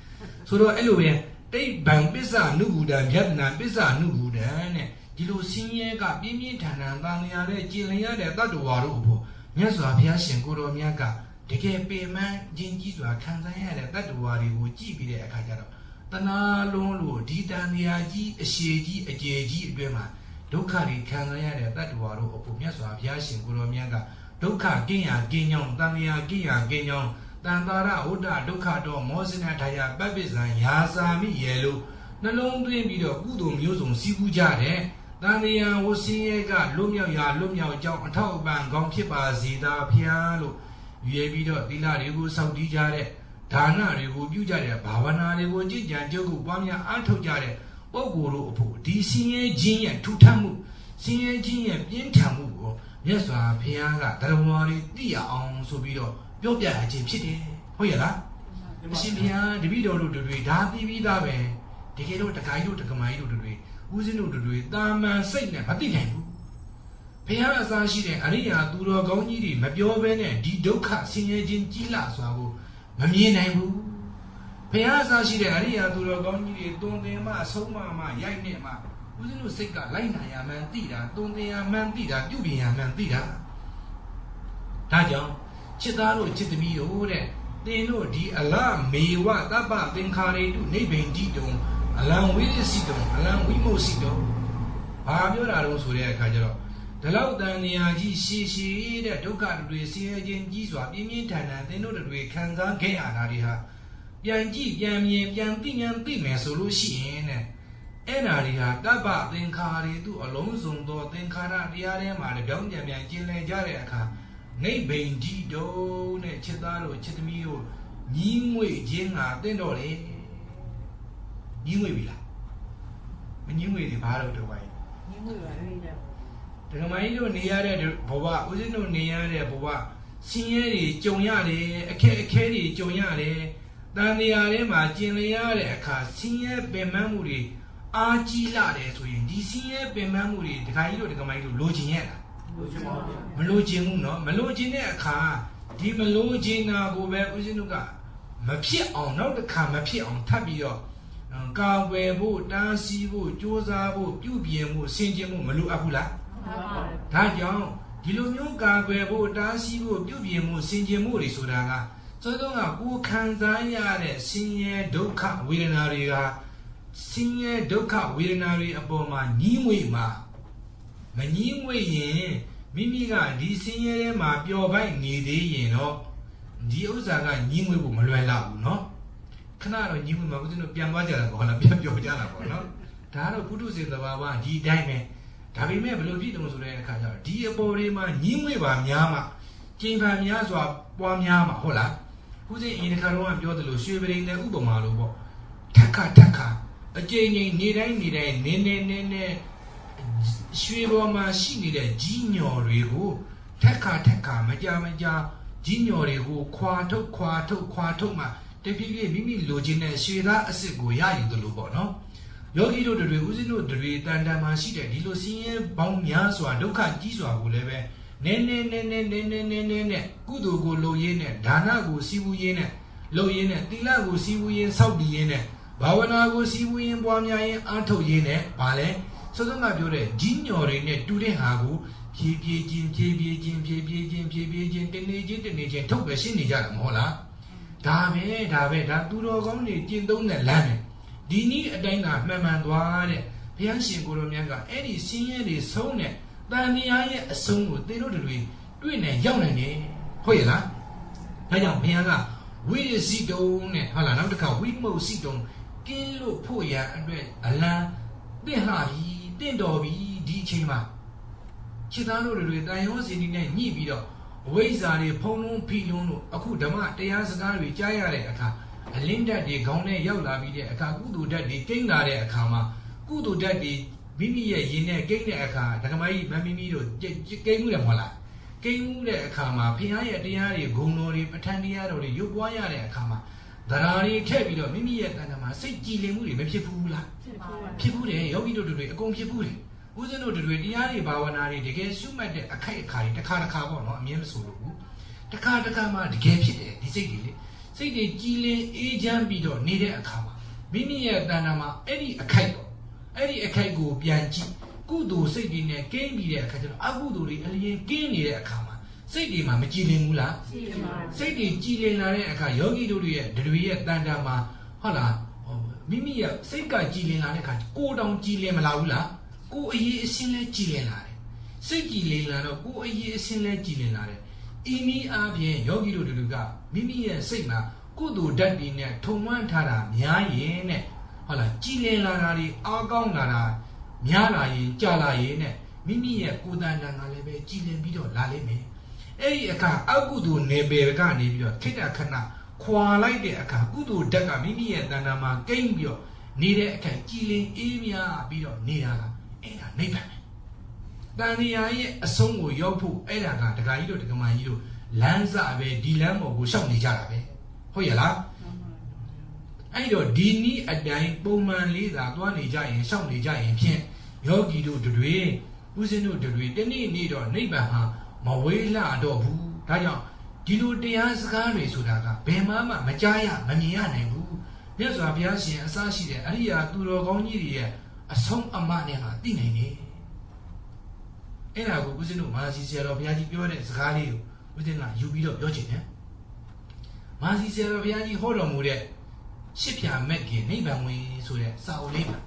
So, anyway, they bang Pizza, Nugudan, Vietnam, Pizza, Nugudan, Gilu Singing, Bimi, Tana, Dania, Gilia, that Warupo, Miasa Piasin, Guru Miaka, the Cape man, Jinjizua, Kanzaya, that Wari would G be there, Kajaro. Tana, Lolo, Didania, G, a Shady, a J G, Bema, Dokari, Kanzaya, that Waru, Miasa Piasin, Guru Miaka, Doka, Genya, Genyon, Dania, Gia, Genyon. Tandara, Oda, Dokado, Mosina Taya, Babizan, Yasami, Yellow, no long dream video, good music, Sibujade, Dania was seeing Lumia, Lumia, John, Tauban, Gonkipa, Zida, Piano, Yebido, Dila, Ribu, Saudi Jare, Tana, Ribu, Jare, Bavana, Ribu, Jijan, Jogu, Bamia, Anto Jare, ပုဂ္ဂိုလ်တို့အဖို့ဒီဆင်းရဲခြင်းရဲ့ထူထပ်မှုဆင်းရဲခြင်းရဲ့ပြင်းထန်မှုကိုမြတ်စွာဘုရားကတရားတော်တွေသိရအောင်ဆိုပြီးတော့ပြောပြခြင်းဖြစ်တယ်ဟုတ်ရဲ့လားအရှင်ဘုရားတပည့်တော်တို့တွေဒါသိပြီးသားပဲတကယ်တော့တခါကြီးတို့တက္ကမကြီးတို့တွေဦးဇင်းတို့တွေတာမန်စိတ်နဲ့မသိနိုင်ဘူးဘုရားအစားရှိတဲ့အရိယာသူတော်ကောင်းကြီးတွေမပြောဘဲနဲ့ဒီဒုက္ခဆင်းရဲခြင်းကြီးလာစွာကိုမမြင်နိုင်ဘူးဘုရားအစားရှိတဲ့အရိယာသူတော်ကောင်းကြီးတွေတွင်တင်မှဆုံးမမှရိုက်နေမှဦးဇင်းတို့စိတ်ကလိုက်နာရမှန်းသိတာတွင်တင်ရမှန်းသိတာပြုပြင်ရမှန်းသိတာဒါကြောင့်ချစ်သားတို့ချစ်သမီးတို့တဲ့သင်တို့ဒီအလမေဝတပ္ပသင်္ခါရေတုနိဗ္ဗိန္တိတုံအလံဝိရစီတုံအလံဝိမုစီတုံဘာပြောတာတော့ဆိုတဲ့အခါကျတော့ဒီလောက်တန်ရာကြီးရှည်ရှည်တဲ့ဒုက္ခတွေဆင်းရဲခြင်းကြီးစွာပြင်းပြင်းထန်ထန်သင်တို့တွေခံစားခဲ့ရတာတွေဟာပြန်ကြည့်ပြန်မြင်ပြန်သိဉာဏ်သိမယ်ဆိုလို့ရှိရင်တဲ့အဲ့ဓာတွေဟာတပ္ပသင်္ခါရေတုအလုံးစုံသောသင်္ခါရတရားထဲမှာလည်းပြောင်းပြန်ပြန်ကျင်လည်ကြတဲ့အခါနိဗ္ဗိန္တိတုံနဲ့ချစ်သားတို့ချစ်သမီးတို့ညီးငွေခြင်းဟာတင့်တော်လေညီးငွေပြီလားမညီးငွေတွေဘာလို့တော့ဝိုင်းညီးငွေပါလေတဲ့ဒကမကြီးတို့နေရတဲ့ဘဝဦးဇင်းတို့နေရတဲ့ဘဝဆင်းရဲတွေကြုံရတယ်အခက်အခဲတွေကြုံရတယ်တန်တရားထဲမှာကျင်လျရတဲ့အခါဆင်းရဲပင်ပန်းမှုတွေအားကြီးလာတယ်ဆိုရင်ဒီဆင်းရဲပင်ပန်းမှုတွေဒကာကြီးတို့ဒကမကြီးတို့လိုချင်ရလားမလိုချင်ဘူးเนาะမလိုချင်တဲ့အခါဒီမလိုချင်တာကိုပဲဦးဇင်းတို့ကမဖြစ်အောင်နောက်တစ်ခါမဖြစ်အောင်ထပ်ပြီးတော့ကာဝယ်ဖို့တားဆီးဖို့ကြိုးစားဖို့ပြုပြင်ဖို့ဆင်ခြင်ဖို့မလိုအပ်ဘူးလားဒါကြောင့်ဒီလိုမျိုးကာကွယ်ဖို့တားဆီးဖို့ပြုပြင်မှုဆင်ခြင်မှုတွေဆိုတာကစောစောကကိုယ်ခံစားရတဲ့ဆင်းရဲဒုက္ခဝေဒနာတွေကဆင်းရဲဒုက္ခဝေဒနာတွေအပေါ်မှာညီးငွေမှာမညီးငွေရင်မိမိကဒီဆင်းရဲထဲမှာပျော်ပိုက်နေသေးရင်တော့ဒီဥစ္စာကညီးငွေဖို့မလွယ်လောက်ဘူးเนาะခဏတော့ညီးငွေမှာဦးဇင်းတို့ပြန်သွားကြတာပေါ့လားပြန်ပြောကြတာပေါ့เนาะဒါကတော့ပုထုဇဉ်သဘာဝဒီအတိုင်းပဲဒါပေမဲ့ဘယ်လိုဖြစ်တုံးဆိုတဲ့အခါကျတော့ဒီအပေါ်တွေမှာညီးငွေပါများမှကျင်ဖန်များစွာပွားများမှာဟုတ်လားဦးဇင်းအရင်တစ်ခါတော့ပြောသလိုရွှေပရိန်တဲ့ဥပမာလိုပေါ့ထက်ခါထက်ခါအကျဉ်းချင်းနေတိုင်းနေတိုင်းနင်းနေနေနေရွှေပေါ်မှာရှိနေတဲ့ကြီးညော်တွေကိုထက်ခါထက်ခါမကြမကြကြီးညော်တွေကိုခွာထုတ်ခွာထုတ်ခွာထုတ်မှတဖြည်းဖြည်းမိမိလိုချင်တဲ့ရွှေသားအစ်စ်ကိုရယူသလိုပေါ့နော်ယောဂီတို့တွေဦးဇင်းတို့တွေတန်တန်မှရှိတဲ့ဒီလိုဆင်းရဲပေါင်းများစွာဒုက္ခကြီးစွာကိုလည်းပဲနည်းနည်းနည်းနည်းနည်းနည်းနည်းနည်းနဲ့ကုသိုလ်ကိုလုပ်ရင်းနဲ့ဒါနကိုစီးပူးရင်းနဲ့လုပ်ရင်းနဲ့သီလကိုစီးပူးရင်းစောင့်တည်ရင်းနဲ့ဘာဝနာကိုစီးပူးရင်းပွားများရင်းအားထုတ်ရင်းနဲ့ဗာလဲစောစောကပြောတဲ့ကြီးညော်တွေနဲ့တူတဲ့ဟာကိုဖြည်းဖြည်းချင်းဖြည်းဖြည်းချင်းဖြည်းဖြည်းချင်းဖြည်းဖြည်းချင်းတနေ့ချင်းတနေ့ချင်းထုတ်ပဲရှင်းနေကြတာမဟုတ်လားဒါပဲဒါပဲဒါသူတော်ကောင်းတွေကျင့်သုံးတဲ့လမ်းပဲဒီနည်းအတိုင်းသာမှန်မှန်သွားတဲ့ဘုရားရှင်ကိုရောမြတ်ကအဲ့ဒီဆင်းရဲတွေဆုံးတဲ့တန်တရားရဲ့အဆုံးကိုသင်တို့တွေတွေ့နေရောက်နိုင်တယ်ဟုတ်ရဲ့လားဒါကြောင့်ဘုရားကဝိရစီတုံနဲ့ဟုတ်လားနောက်တစ်ခါဝိမုတ်စီတုံကင်းလို့ဖို့ရအတွက်အလံတင့်လှပြီတင့်တော်ပြီဒီအချိန်မှာခြေသားတို့တွေတန်ရောစင်ဒီနဲ့ညှိပြီးတော့အဝိဇ္ဇာတွေဖုံးလုံးဖိလုံးလို့အခုဓမ္မတရားစကားတွေကြားရတဲ့အခါအလင်းဓာတ်တွေခေါင်းထဲရောက်လာပြီးတဲ့အခါကုသိုလ်ဓာတ်တွေကိန်းလာတဲ့အခါမှာကုသိုလ်ဓာတ်တွေမိမိရဲ့ရင်နဲ့ကိန်းတဲ့အခါဒကမကြီးမမီမီတို့ကိန်းမှုတယ်မဟုတ်လားကိန်းမှုတဲ့အခါမှာဘုရားရဲ့တရားတွေဂုဏ်တော်တွေပဋ္ဌာန်းတရားတော်တွေရုပ်ပွားရတဲ့အခါမှာသရာတွေထည့်ပြီးတော့မိမိရဲ့တဏ္ဍာမှာစိတ်ကြည်လင်မှုတွေမဖြစ်ဘူးလားဖြစ်ဘူးတယ်ယောဂီတို့တွေအကုန်ဖြစ်ဘူးတယ်ဦးဇင်းတို့တွေတရားတွေဘာဝနာတွေတကယ်ရှုမှတ်တဲ့အခိုက်အခါတွေတစ်ခါတစ်ခါပေါ့နော်အမြဲမဆိုလို့ဘူးတစ်ခါတစ်ခါမှတကယ်ဖြစ်တယ်ဒီစိတ်တွေလေစိတ်တွေကြည်လင်အေးချမ်းပြီးတော့နေတဲ့အခါမှာမိမိရဲ့တဏ္ဍာမှာအဲ့ဒီအခိုက်တော့အဲ့ဒီအခိုက်ကိုပြန်ကြည့်ကုသိုလ်စိတ်တွေနဲ့ကင်းပြီးတဲ့အခါကျတော့အကုသိုလ်တွေအလျင်ကင်းနေတဲ့အခါမှာစိတ်တွေမှာမကြည်လင်ဘူးလားစိတ်တွေကြည်လင်လာတဲ့အခါယောဂီတို့ရဲ့တွေရဲ့တဏ္ဍာမှာဟုတ်လားမိမိရဲ့စိတ်ကကြည်လင်လာတဲ့အခါကိုယ်တောင်ကြည်လင်မလာဘူးလားကိုယ်အရေးအစင်းလဲကြည်လင်လာတယ်စိတ်ကြည်လင်လာတော့ကိုယ်အရေးအစင်းလဲကြည်လင်လာတယ်အင်းဤအားဖြင့်ယောဂီတို့တွေကမိမိရဲ့စိတ်မှာကုသိုလ်ဓာတ်တွေနဲ့ထုံမှန်းထားတာများရင်နဲ့ဟုတ်လားကြည်လင်လာတာတွေအားကောင်းလာတာများလာရင်ကြာလာရင်နဲ့မိမိရဲ့ကိုယ်တန်တန်ကလည်းပဲကြည်လင်ပြီးတော့လာလိမ့်မယ်အဲ့ဒီအခါအကုသိုလ်နေပယ်ကနေပြီးတော့ခိတ္တခဏခွာလိုက်တဲ့အခါကုသိုလ်ဓာတ်ကမိမိရဲ့တန်တန်မှာကိမ့်ပြီးတော့နေတဲ့အခါကြည်လင်အေးမြပြီးတော့နေတာကအဲ့ဒါနိဗ္ဗာန်တန်ရာရဲ့အဆုံးကိုရောက်ဖို့အဲ့ဒါကဒကာကြီးတို့ဒကမကြီးတို့လမ်းစပဲဒီလမ်းပေါ်ကိုရှောက်နေကြတာပဲဟုတ်ရဲ့လားအဲ့တော့ဒီနည်းအတိုင်းပုံမှန်လေးသာသွားနေကြရင်ရှောက်နေကြရင်ဖြင့်ယောဂီတို့တွေဦးဇင်းတို့တွေတနေ့နေ့တော့နိဗ္ဗာန်ဟာမဝေးလှတော့ဘူးဒါကြောင့်ဒီလိုတရားစကားတွေဆိုတာကဘယ်မှမှမကြားရမမြင်ရနိုင်ဘူးမြတ်စွာဘုရားရှင်အစရှိတဲ့အရိယာသူတော်ကောင်းကြီးတွေရဲ့အဆုံးအမနဲ့ဟာသိနိုင်တယ်အဲ့ဒါကိုဦးဇင်းတို့မဟာစီဆရာတော်ဘုရားကြီးပြောတဲ့စကားလေးကိုဦးဇင်းကယူပြီးတော့ပြောချင်တယ်မဟာစီဆရာတော်ဘုရားကြီးဟောတော်မူတဲ့ရှစ်ဖြာမက်ကင်နိဗ္ဗာန်ဝင်ဆိုတဲ့စာအုပ်လေးပါ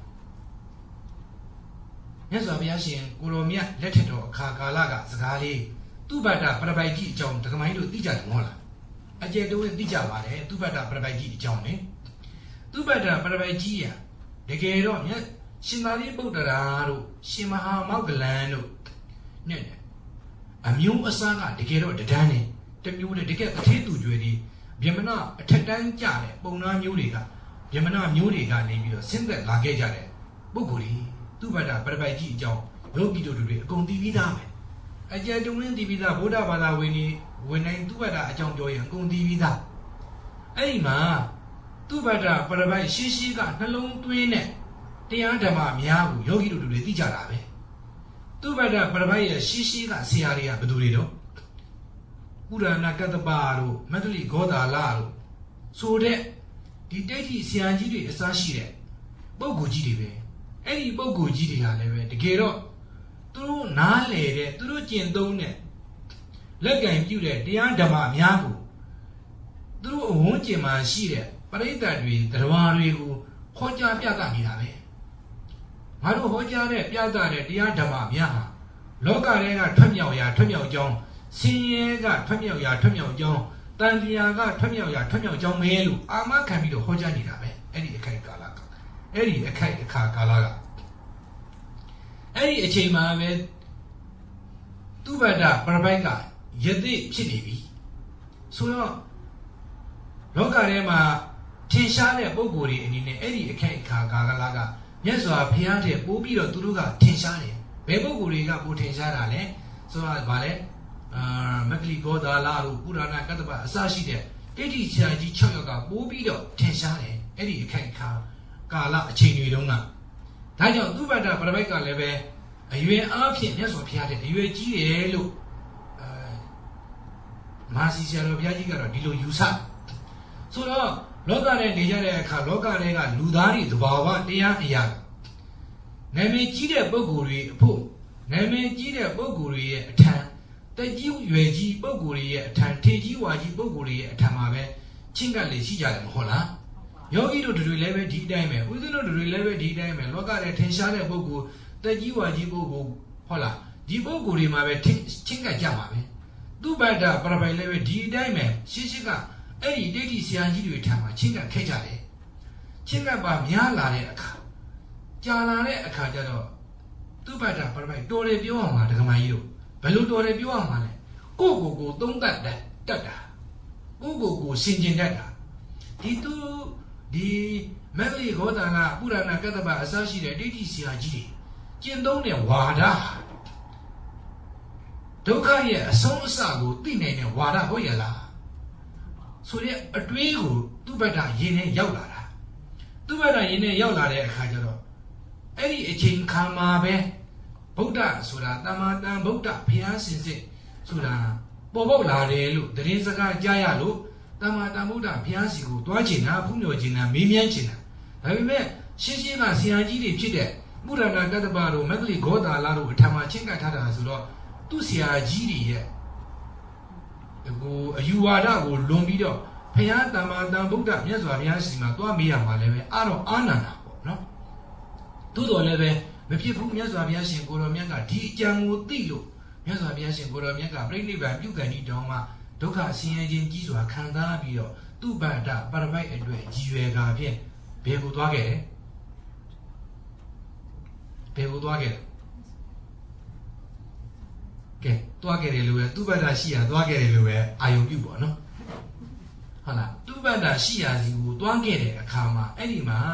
မြတ်စွာဘုရားရှင်ကိုရောမြတ်လက်ထက်တော်အခါကာလကစကားလေးသူဗ္ဗတပရပိုက်ကြီးအကြောင်းဒကမိုင်းတို့သိကြတယ်မဟုတ်လားအကျယ်တဝင်းသိကြပါတယ်သူဗ္ဗတပရပိုက်ကြီးအကြောင်းလေသူဗ္ဗတပရပိုက်ကြီးရတကယ်တော့မြတ်ရှင်သာရိပုတ္တရာတို့ရှင်မဟာမောဂလန်တို့နဲ့အမျိုးအစားကတကယ်တော့တဒန်းနေတမျိုးနဲ့တကယ်အထေးသူကျွေးဒီဗြဟ္မဏအထက်တန်းကြတဲ့ပုံနာမျိုးတွေကဗြဟ္မဏမျိုးတွေကနေပြီးတော့ဆင်းသက်လာခဲ့ကြတဲ့ပုဂ္ဂိုလ်တွေသူဗ္ဗတပရပိုက်ကြီးအကြောင်းယောဂီတို့တွေအကုန်သိပြီးသားပဲအကျယ်တဝင်းသိပြီးသားဗုဒ္ဓဘာသာဝင်တွေဝင်နိုင်သူဗ္ဗတအကြောင်းပြောရင်အကုန်သိပြီးသားအဲ့ဒီမှာသူဗ္ဗတပရပိုက်ရှိရှိကနှလုံးသွင်းတဲ့တရားဓမ္မများကိုယောဂီတို့တွေသိကြတာပဲသူဗ္ဗတပရပိုက်ရဲ့ရှိရှိကဆရာတွေကဘယ်သူတွေတော့ဥရဏကတ္တပါတို့မတ္တလိဂောဒါလတို့ဆိုတဲ့ဒီတိဋ္ဌိဆရာကြီးတွေအစားရှိတဲ့ပုဂ္ဂိုလ်ကြီးတွေပဲအဲ့ဒီပုဂ္ဂိုလ်ကြီးတွေကလည်းပဲတကယ်တော့သူတို့နားလေတဲ့သူတို့ကျင့်သုံးတဲ့လက်ကင်ပြုတဲ့တရားဓမ္မအများကိုသူတို့အဝန်းကျင်မှာရှိတဲ့ပရိသတ်တွေတရားတွေကိုဟောကြားပြသနေတာပဲငါတို့ဟောကြားတဲ့ပြသတဲ့တရားဓမ္မအများဟာလောကထဲကထွက်မြောက်ရာထွက်မြောက်ကြောင်းဆင်းရဲကထွက်မြောက်ရာထွက်မြောက်ကြောင်းတန်တရားကထွက်မြောက်ရာထွက်မြောက်ကြောင်းပဲလို့အာမခံပြီးတော့ဟောကြားနေတာပဲအဲ့ဒီအခိုက်ကာလကအဲ့ဒီအခိုက်အခါကာလကအဲ့ဒီအချိန်မှာပဲသူဗ္ဗတပရပိုက်ကယသိဖြစ်နေပြီဆိုတော့လောကထဲမှာထင်ရှားတဲ့ပုဂ္ဂိုလ်တွေအနေနဲ့အဲ့ဒီအခိုက်အခါကာလကမြတ်စွာဘုရားတဲ့ပို့ပြီးတော့သူတို့ကထင်ရှားတယ်ဘယ်ပုဂ္ဂိုလ်တွေကပို့ထင်ရှားတာလဲဆိုတော့ဗာလဲအာမဂလိဂောဒါလာတို့ပုရဏကတ္တပအစရှိတဲ့တိဋ္ဌိဆရာကြီး၆ယောက်ကပို့ပြီးတော့ထင်ရှားတယ်အဲ့ဒီအခိုက်အခါကာလအချိန်တွေတုန်းကဒါကြောင့်သူဗ္ဗတပရပိုက်ကလည်းပဲအရွယ်အားဖြင့်မြတ်စွာဘုရားတဲ့အရွယ်ကြီးတယ်လို့အဲမာစီဆရာတော်ဘုရားကြီးကတော့ဒီလိုယူဆဆိုတော့လောကထဲနေကြတဲ့အခါလောကထဲကလူသားတွေသဘာဝတရားအရာနာမည်ကြီးတဲ့ပုဂ္ဂိုလ်တွေအဖို့နာမည်ကြီးတဲ့ပုဂ္ဂိုလ်တွေရဲ့အထံတက်ကြီးရွယ်ကြီးပုဂ္ဂိုလ်တွေရဲ့အထံထေကြီးဝါကြီးပုဂ္ဂိုလ်တွေရဲ့အထံမှာပဲချင်းကပ်လေရှိကြတယ်မဟုတ်လားယောဂီတို့တွေလည်းပဲဒီအတိုင်းပဲဦးဇင်းတို့တွေလည်းပဲဒီအတိုင်းပဲလောကထဲထင်ရှားတဲ့ပုဂ္ဂိုလ်တက်ကြီးဝါကြီးပုဂ္ဂိုလ်ဟုတ်လားဒီပုဂ္ဂိုလ်တွေမှာပဲချင်းကပ်ကြမှာပဲသူဗ္ဗတပရပိုက်လည်းပဲဒီအတိုင်းပဲရှိရှိကအဲ့ဒီဒိဋ္ဌိဆရာကြီးတွေထံမှာချင်းကပ်ခဲ့ကြတယ်ချင်းကပ်ပါများလာတဲ့အခါကြာလာတဲ့အခါကျတော့သူဗ္ဗတပရပိုက်တော်တယ်ပြောအောင်ပါဒကမကြီးတို့ဘယ်လိုတော်တယ်ပြောအောင်ပါလဲကိုကိုကိုသုံးတတ်တတ်တတ်တာကိုကိုကိုစင်ကျင်တတ်တာဒီသူဒီမဂ္ဂလိဂောဒါလပုရဏကတ္တပအစရှိတဲ့ဒိဋ္ဌိဆရာကြီးတွေကျင့်သုံးတဲ့ဝါဒဒုက္ခရဲ့အဆုံးအစကိုသိနိုင်တဲ့ဝါဒဟုတ်ရလားဆိုတဲ့အတွေးကိုသူဗ္ဗတယင်နဲ့ရောက်လာတာသူဗ္ဗတယင်နဲ့ရောက်လာတဲ့အခါကျတော့အဲ့ဒီအချိန်ခါမှာပဲဗုဒ္ဓဆိုတာတမ္မာတန်ဗုဒ္ဓဘုရားရှင်စစ်ဆိုတာပေါ်ပေါက်လာတယ်လို့တရင်စကားကြားရလို့တမ္မာတန်ဗုဒ္ဓဘုရားစီကိုတွားချင်တာဖူးမြော်ချင်တာမေးမြန်းချင်တာဒါပေမဲ့ရှင်းရှင်းကဆရာကြီးတွေဖြစ်တဲ့မုရဏကတ္တပတို့မဂ္ဂလိဂောဒါလတို့အထံမှာချင်းကပ်ထားတာဆိုတော့သူ့ဆရာကြီးတွေရဲ့ကိုအယူဝါဒကိုလွန်ပြီးတော့ဘုရားတမ္မာတန်ဗုဒ္ဓမြတ်စွာဘုရားစီမှာတွားမေးရမှာလည်းပဲအားတော့အာနန္ဒာပေါ့နော်သို့တော်လည်းပဲမဖြစ်ဘူးမြတ်စွာဘုရားရှင်ကိုရောမြတ်ကဒီအကြံကိုသိလို့မြတ်စွာဘုရားရှင်ကိုရောမြတ်ကပြိဋိဘံပြုကံဤတောင်းမှာဒုက္ခဆင်းရဲခြင်းကြီးစွာခံစားပြီးတော့သူဗ္ဗတပရပိုက်အတွက်ရည်ရွယ်ကာဖြင့်ဘယ်ကိုသွားခဲ့လဲဘယ်ကိုသွားခဲ့လဲကဲသွားခဲ့တယ်လို့ပဲသူဗ္ဗတရှိရာသွားခဲ့တယ်လို့ပဲအာယုံပြုပေါ့နော်ဟုတ်လားသူဗ္ဗတရှိရာစီကိုသွားခဲ့တဲ့အခါမှာအဲ့ဒီမှာ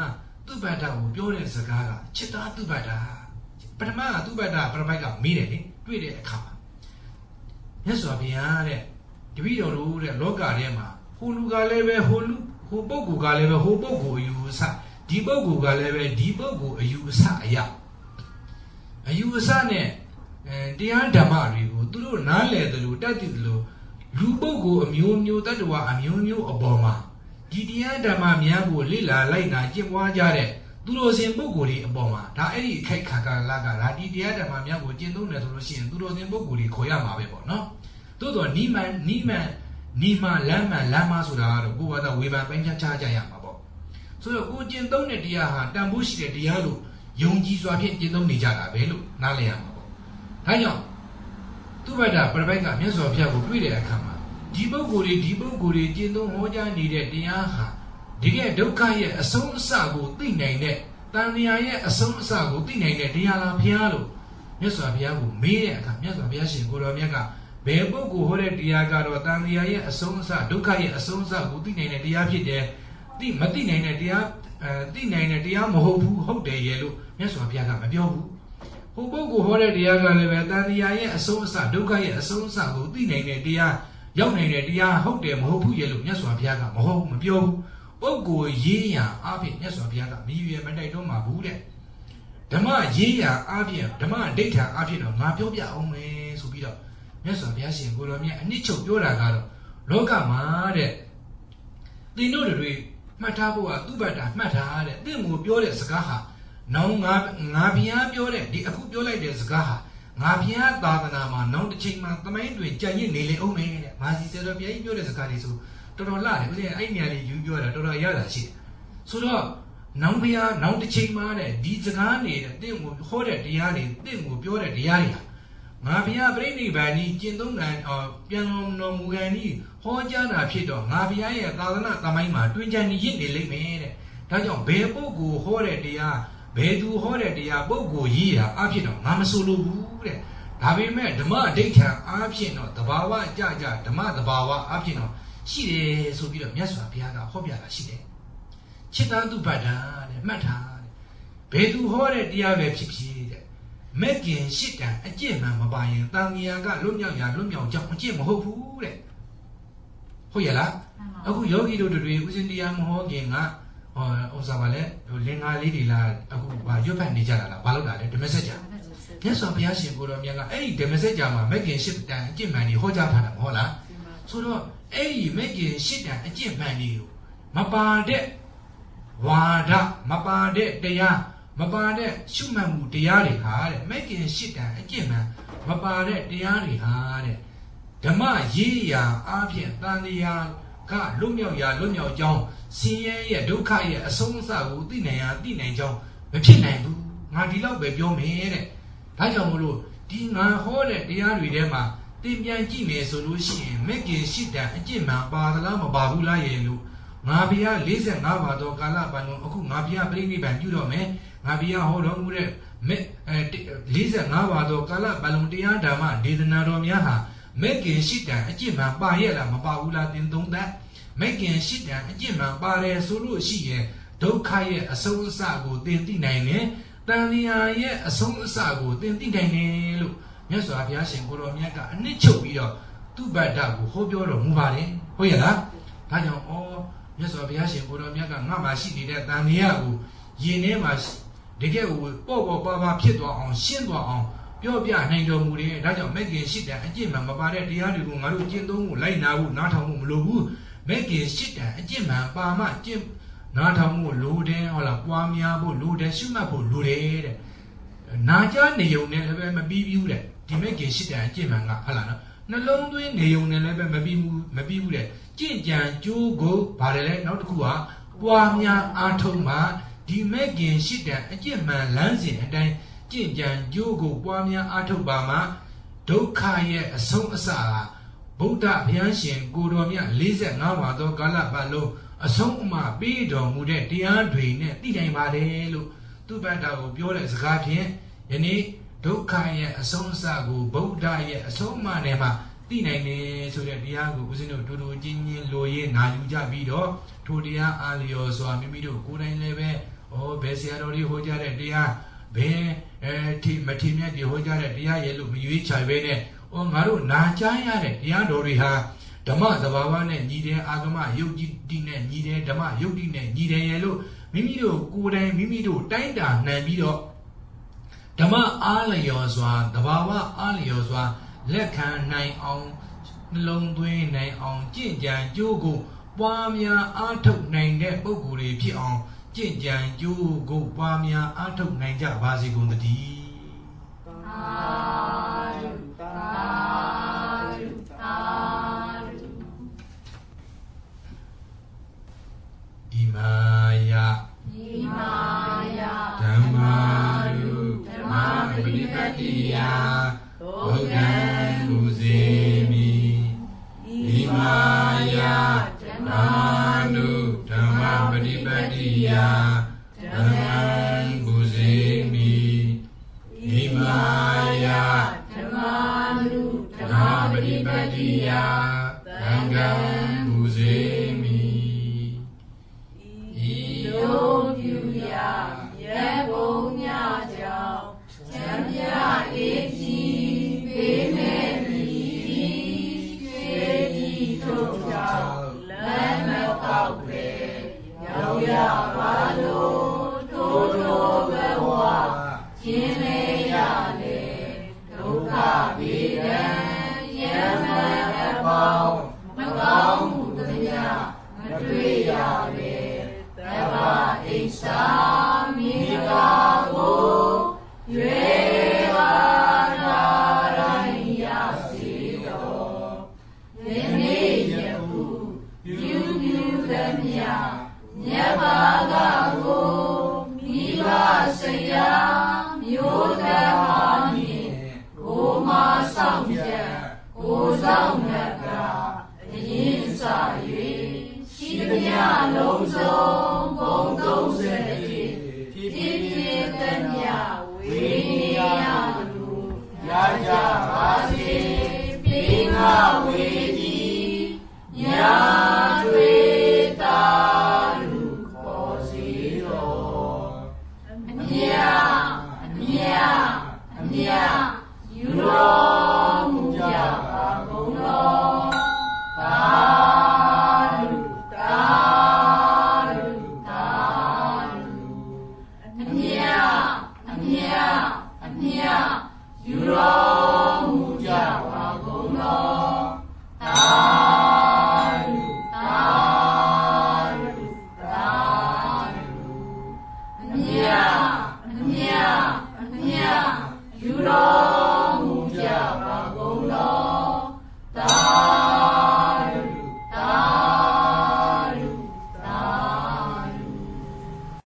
သူ့ဘတ်တာကိုပြောတဲ့စကားကချစ်သားသူ့ဘတ်တာပထမကသူ့ဘတ်တာပရပိုက်ကမေးတယ်လေတွေ့တဲ့အခါမှာမြတ်စွာဘုရားတဲ့တပည့်တော်တို့တဲ့လောကထဲမှာဟိုလူကလည်းပဲဟိုလူဟိုပုဂ္ဂိုလ်ကလည်းပဲဟိုပုဂ္ဂိုလ်အယူအဆဒီပုဂ္ဂိုလ်ကလည်းပဲဒီပုဂ္ဂိုလ်အယူအဆအရာအယူအဆနဲ့အဲတရားဓမ္မတွေကိုသူတို့နားလည်တယ်လို့တတ်သိတယ်လို့လူပုဂ္ဂိုလ်အမျိုးမျိုးတ attva အမျိုးမျိုးအပေါ်မှာဒီတရားဓမ္မများကိုလေ့လာလိုက်တာကျင့်ပွားကြတဲ့သူတို့စင်ပုဂ္ဂိုလ်တွေအပေါ်မှာဒါအဲ့ဒီအခိုက်ခါကာလကဒါဒီတရားဓမ္မများကိုကျင့်သုံးတယ်ဆိုလို့ရှိရင်သူတို့စင်ပုဂ္ဂိုလ်တွေခေါ်ရမှာပဲပေါ့နော်သို့တော့နိမန်နိမန်နိမလမ်းမှန်လမ်းမဆိုတာကတော့ကိုယ်ဘာသာဝေဖန်ပိုင်းခြားခြားကြရမှာပေါ့ဆိုတော့ကိုကျင့်သုံးတဲ့တရားဟာတန်ဖိုးရှိတဲ့တရားလို့ယုံကြည်စွာဖြင့်ကျင့်သုံးနေကြတာပဲလို့နားလည်ရမှာပေါ့ဒါကြောင့်သူ့ဘဒ္ဒပရပိုက်ကမြတ်စွာဘုရားကိုတွေ့တဲ့အခါမှာဒီပုဂ္ဂိုလ်တွေဒီပုဂ္ဂိုလ်တွေကျင့်သုံးဟောကြားနေတဲ့တရားဟာဒီကဲဒုက္ခရဲ့အဆုံးအစကိုသိနိုင်တဲ့တန်မြာရဲ့အဆုံးအစကိုသိနိုင်တဲ့တရားလားဘုရားလို့မြတ်စွာဘုရားကိုမေးတဲ့အခါမြတ်စွာဘုရားရှင်ကိုတော်မြတ်ကဘယ်ပုဂ္ဂိုလ်ဟောတဲ့တရားကတော့တန်မြာရဲ့အဆုံးအစဒုက္ခရဲ့အဆုံးအစကိုသိနိုင်တဲ့တရားဖြစ်တယ်သိမသိနိုင်တဲ့တရားအဲသိနိုင်တဲ့တရားမဟုတ်ဘူးဟုတ်တယ်ရဲ့လို့မြတ်စွာဘုရားကမပြောဘူးဟိုပုဂ္ဂိုလ်ဟောတဲ့တရားကလည်းပဲတန်မြာရဲ့အဆုံးအစဒုက္ခရဲ့အဆုံးအစကိုသိနိုင်တဲ့တရားရောက်နိုင်တဲ့တရားဟုတ်တယ်မဟုတ်ဘူးရဲ့လို့မြတ်စွာဘုရားကမဟုတ်မပြောဘူးပုဂ္ဂိုလ်ရေးရာအဖြစ်မြတ်စွာဘုရားကမြည်ရမတိုက်တော့မှာဘူးတဲ့ဓမ္မရေးရာအဖြစ်ဓမ္မဒိဋ္ဌာအဖြစ်တော့ငါပြောပြအောင်မယ်ဆိုပြီးတော့မြတ်စွာဘုရားရှင်ကိုတော်မြတ်အနှစ်ချုပ်ပြောတာကတော့လောကမှာတဲ့သင်တို့တွေမှတ်ထားဖို့ကသူ့ဘတ်တာမှတ်ထားတဲ့သင်ကိုပြောတဲ့စကားဟာနောင်ငါငါဘုရားပြောတဲ့ဒီအခုပြောလိုက်တဲ့စကားဟာငါဘုရားသာသနာမှာနောက်တစ်ချိန်မှာသမိုင်းတွင်ကြံ့ရစ်နေလေအောင်မယ်တဲ့မာစီစေတော်ဘုရားကြီးပြောတဲ့စကားတွေဆိုတော်တော်လှတယ်ဦးဇင်းအဲ့နေရာလေးယူပြောတာတော်တော်ရတာရှိတယ်ဆိုတော့နောင်ဘုရားနောက်တစ်ချိန်မှာတဲ့ဒီစကားနေတဲ့တင့်ကိုဟောတဲ့တရားတွေတင့်ကိုပြောတဲ့တရားတွေဟာငါဘုရားပြိဋိဘံကြီးကျင့်သုံးကံပြန်တော်မူကံကြီးဟောကြားတာဖြစ်တော့ငါဘုရားရဲ့သာသနာသမိုင်းမှာတွင်ကြံရစ်နေလိမ့်မယ်တဲ့ဒါကြောင့်ဘယ်ပုဂ္ဂိုလ်ဟောတဲ့တရားဘယ်သူဟောတဲ့တရားပုဂ္ဂိုလ်ကြီးဟာအဖြစ်တော့ငါမဆိုလိုဘူးတဲ့ဒါပေမဲ့ဓမ္မဒိဋ္ဌာအဖြစ်တော့တဘာဝကြကြဓမ္မတဘာဝအဖြစ်တော့ရှိတယ်ဆိုပြီးတော့မြတ်စွာဘုရားကဟောပြတာရှိတယ်ချစ်သားသူဘတ်တာတဲ့မှတ်ထားတဲ့ဘယ်သူဟောတဲ့တရားပဲဖြစ်ဖြစ်တဲ့မဲ့ခင်ရှစ်တန်အကျင့်မှန်မပါရင်တန်မြာကလွတ်မြောက်ရာလွတ်မြောက်ကြောင်းအကျင့်မဟုတ်ဘူးတဲ့ဟုတ်ရလားအခုယောဂီတို့တွေဥစဉ်တရားမဟောခင်ကဟောဥစ္စာပါလေလင်္ကာလေးတွေလားအခုဘာရွတ်ဖတ်နေကြတာလားဘာလို့လဲဓမ္မစကြာမြတ်စွာဘုရားရှင်ကိုတော်မြတ်ကအဲ့ဒီဓမ္မစကြာမှာမဲ့ခင်ရှစ်တန်အကျင့်မှန်ကြီးဟောကြားထားတာမဟုတ်လားဆိုတော့အဲ့ဒီမဲ့ခင်ရှစ်တန်အကျင့်မှန်ကြီးကိုမပါတဲ့ဝါဒမပါတဲ့တရားမပါတဲ့ရှုမှတ်မှုတရားတွေဟာတဲ့မဲ့ခင်ရှစ်တန်အကျင့်မှန်မပါတဲ့တရားတွေဟာတဲ့ဓမ္မရေးရာအပြင်တန်တရားကလွတ်မြောက်ရာလွတ်မြောက်ကြောင်းဆင်းရဲရဲ့ဒုက္ခရဲ့အဆုံးအစကိုသိနိုင်ရာသိနိုင်ကြောင်းမဖြစ်နိုင်ဘူးငါဒီလောက်ပဲပြောမယ်တဲ့ဒါကြောင့်မလို့ဒီငါဟောတဲ့တရားတွေထဲမှာသင်ပြန်ကြည့်မယ်ဆိုလို့ရှိရင်မဲ့ခင်ရှစ်တန်အကျင့်မှန်ပါသလားမပါဘူးလားရဲ့လို့ငါဘုရားလေးဆယ်ငါးပါးသောကာလပတ်လုံးအခုငါဘုရားပြိဋိဘံပြုတော့မယ်ငါဘုရားဟောတော်မူတဲ့မဲ့အဲလေးဆယ်ငါးပါးသောကာလပတ်လုံးတရားဓမ္မဒေသနာတော်များဟာမဲ့ခင်ရှစ်တန်အကျင့်မှန်ပါရဲ့လားမပါဘူးလားသင်သုံးသပ်မဲ့ခင်ရှစ်တန်အကျင့်မှန်ပါတယ်ဆိုလို့ရှိရင်ဒုက္ခရဲ့အဆုံးအစကိုသင်သိနိုင်တယ်တန်လျာရဲ့အဆုံးအစကိုသင်သိနိုင်တယ်လို့မြတ်စွာဘုရားရှင်ကိုတော်မြတ်ကအနှစ်ချုပ်ပြီးတော့သူ့ဘတ်တာကိုဟောပြောတော်မူပါတယ်ဟုတ်ရဲ့လားဒါကြောင့်ဩမြတ်စွာဘုရားရှင်ကိုတော်မြတ်ကငါမှရှိနေတဲ့တန်လျာကိုယင်ထဲမှာတကယ်ကိုပေါ့ပေါ့ပါပါဖြစ်သွားအောင်ရှင်းသွားအောင်ပြောပြနိုင်တော်မူတယ်ဒါကြောင့်မဲ့ခင်ရှစ်တန်အကျင့်မှန်မပါတဲ့တရားတွေကိုငါတို့ကျင့်သုံးဖို့လိုက်နာဖို့နားထောင်ဖို့မလိုဘူးမဲ့ခင်ရှစ်တန်အကျင့်မှန်ပါမှကျင့်နားထောင်ဖို့လိုတယ်ဟုတ်လားပွားများဖို့လိုတယ်ရှုမှတ်ဖို့လိုတယ်တဲ့နာကြားနေုံနဲ့လည်းပဲမပြီးဘူးတဲ့ဒီမဲ့ခင်ရှစ်တန်အကျင့်မှန်ကဟုတ်လားနော်နှလုံးသွင်းနေုံနဲ့လည်းပဲမပြီးဘူးမပြီးဘူးတဲ့ကြင့်ကြံကြိုးကိုဗါတယ်လေနောက်တစ်ခုကပွားများအားထုတ်မှဒီမဲ့ခင်ရှစ်တန်အကျင့်မှန်လမ်းစဉ်အတိုင်းကြင့်ကြံကြိုးကိုပွားများအားထုတ်ပါမှဒုက္ခရဲ့အဆုံးအစဟာဗုဒ္ဓဘုရားရှင်ကိုတော်မြတ်လေးဆယ်ငါးပါးသောကာလပတ်လုံးအဆုံးအမပေးတော်မူတဲ့တရားတွေနဲ့သိနိုင်ပါတယ်လို့သူ့ဘတ်တာကိုပြောတဲ့စကားဖြင့်ယနေ့ဒုက္ခရဲ့အဆုံးအစကိုဗုဒ္ဓရဲ့အဆုံးအမနဲ့မှသိနိုင်တယ်ဆိုတဲ့တရားကိုဦးဇင်းတို့တူတူချင်းချင်းလိုရင်းနာယူကြပြီးတော့ထိုတရားအားလျော်စွာမိမိတို့ကိုယ်တိုင်လည်းပဲဩဘယ်ဆရာတော်တွေဟောကြားတဲ့တရားဘယ်အဲဒီမထေမြတ်တွေဟောကြားတဲ့တရားရဲ့လို့မရွေးချယ်ပဲနဲ့ဩငါတို့နာကြားရတဲ့တရားတော်တွေဟာဓမ္မသဘာဝနဲ့ညီတယ်အာဂမယုတ်တိနဲ့ညီတယ်ဓမ္မယုတ်တိနဲ့ညီတယ်ရဲ့လို့မိမိတို့ကိုယ်တိုင်မိမိတို့တိုင်းတာနှံပြီးတော့ဓမ္မအားလျော်စွာသဘာဝအားလျော်စွာလက်ခံနိုင်အောင်နှလုံးသွင်းနိုင်အောင်ကြင်ကြံကြိုးကိုပွားများအားထုတ်နိုင်တဲ့ပုဂ္ဂိုလ်တွေဖြစ်အောင်ကြင်ကြံကြိုးကိုပွားများအားထုတ်နိုင်ကြပါစေကုန်သတည်းသာဓုသာဓုသာဓုဣမာယဣမာယဓမ္မာယဓမ္မပฏิပတ္တိယဘုဒ္ဓံကုစေမိဣမာယဓမ္မာနုဓမ္မပฏิပတ္တိယဓမ္မံကုစေမိဣမာယဓမ္မာနုဓမ္မပฏิပတ္တိယသံဃံကုစေမိဤသို့ပြုရာရေပုံညကြောင့်ချမ်းမြအေးကြီးပေးမဲ့မိရွှေကြီးထုတ်ကြောင့်လမ်းမပေါက်ပဲရောက်ရပါလို့ထိုးထိုးဘဝကျင်းလေရလေဒုက္ခဝေဒံယမအပေါင်းမကောင်းမှုတရားမတွေ့ရလေသဗ္ဗအိစ္ဆာမိကာကိုရွေပါနာရယစီတော်ယနေ့ယခုပြုပြုသမျှမြတ်ဘာကကိုမိဘဆရာမျိုးသားနှင့်ကိုမဆောင်ချက်ကိုဆောင်မြတ်ကအရင်စ၍ရှိသမျှလုံးစုံ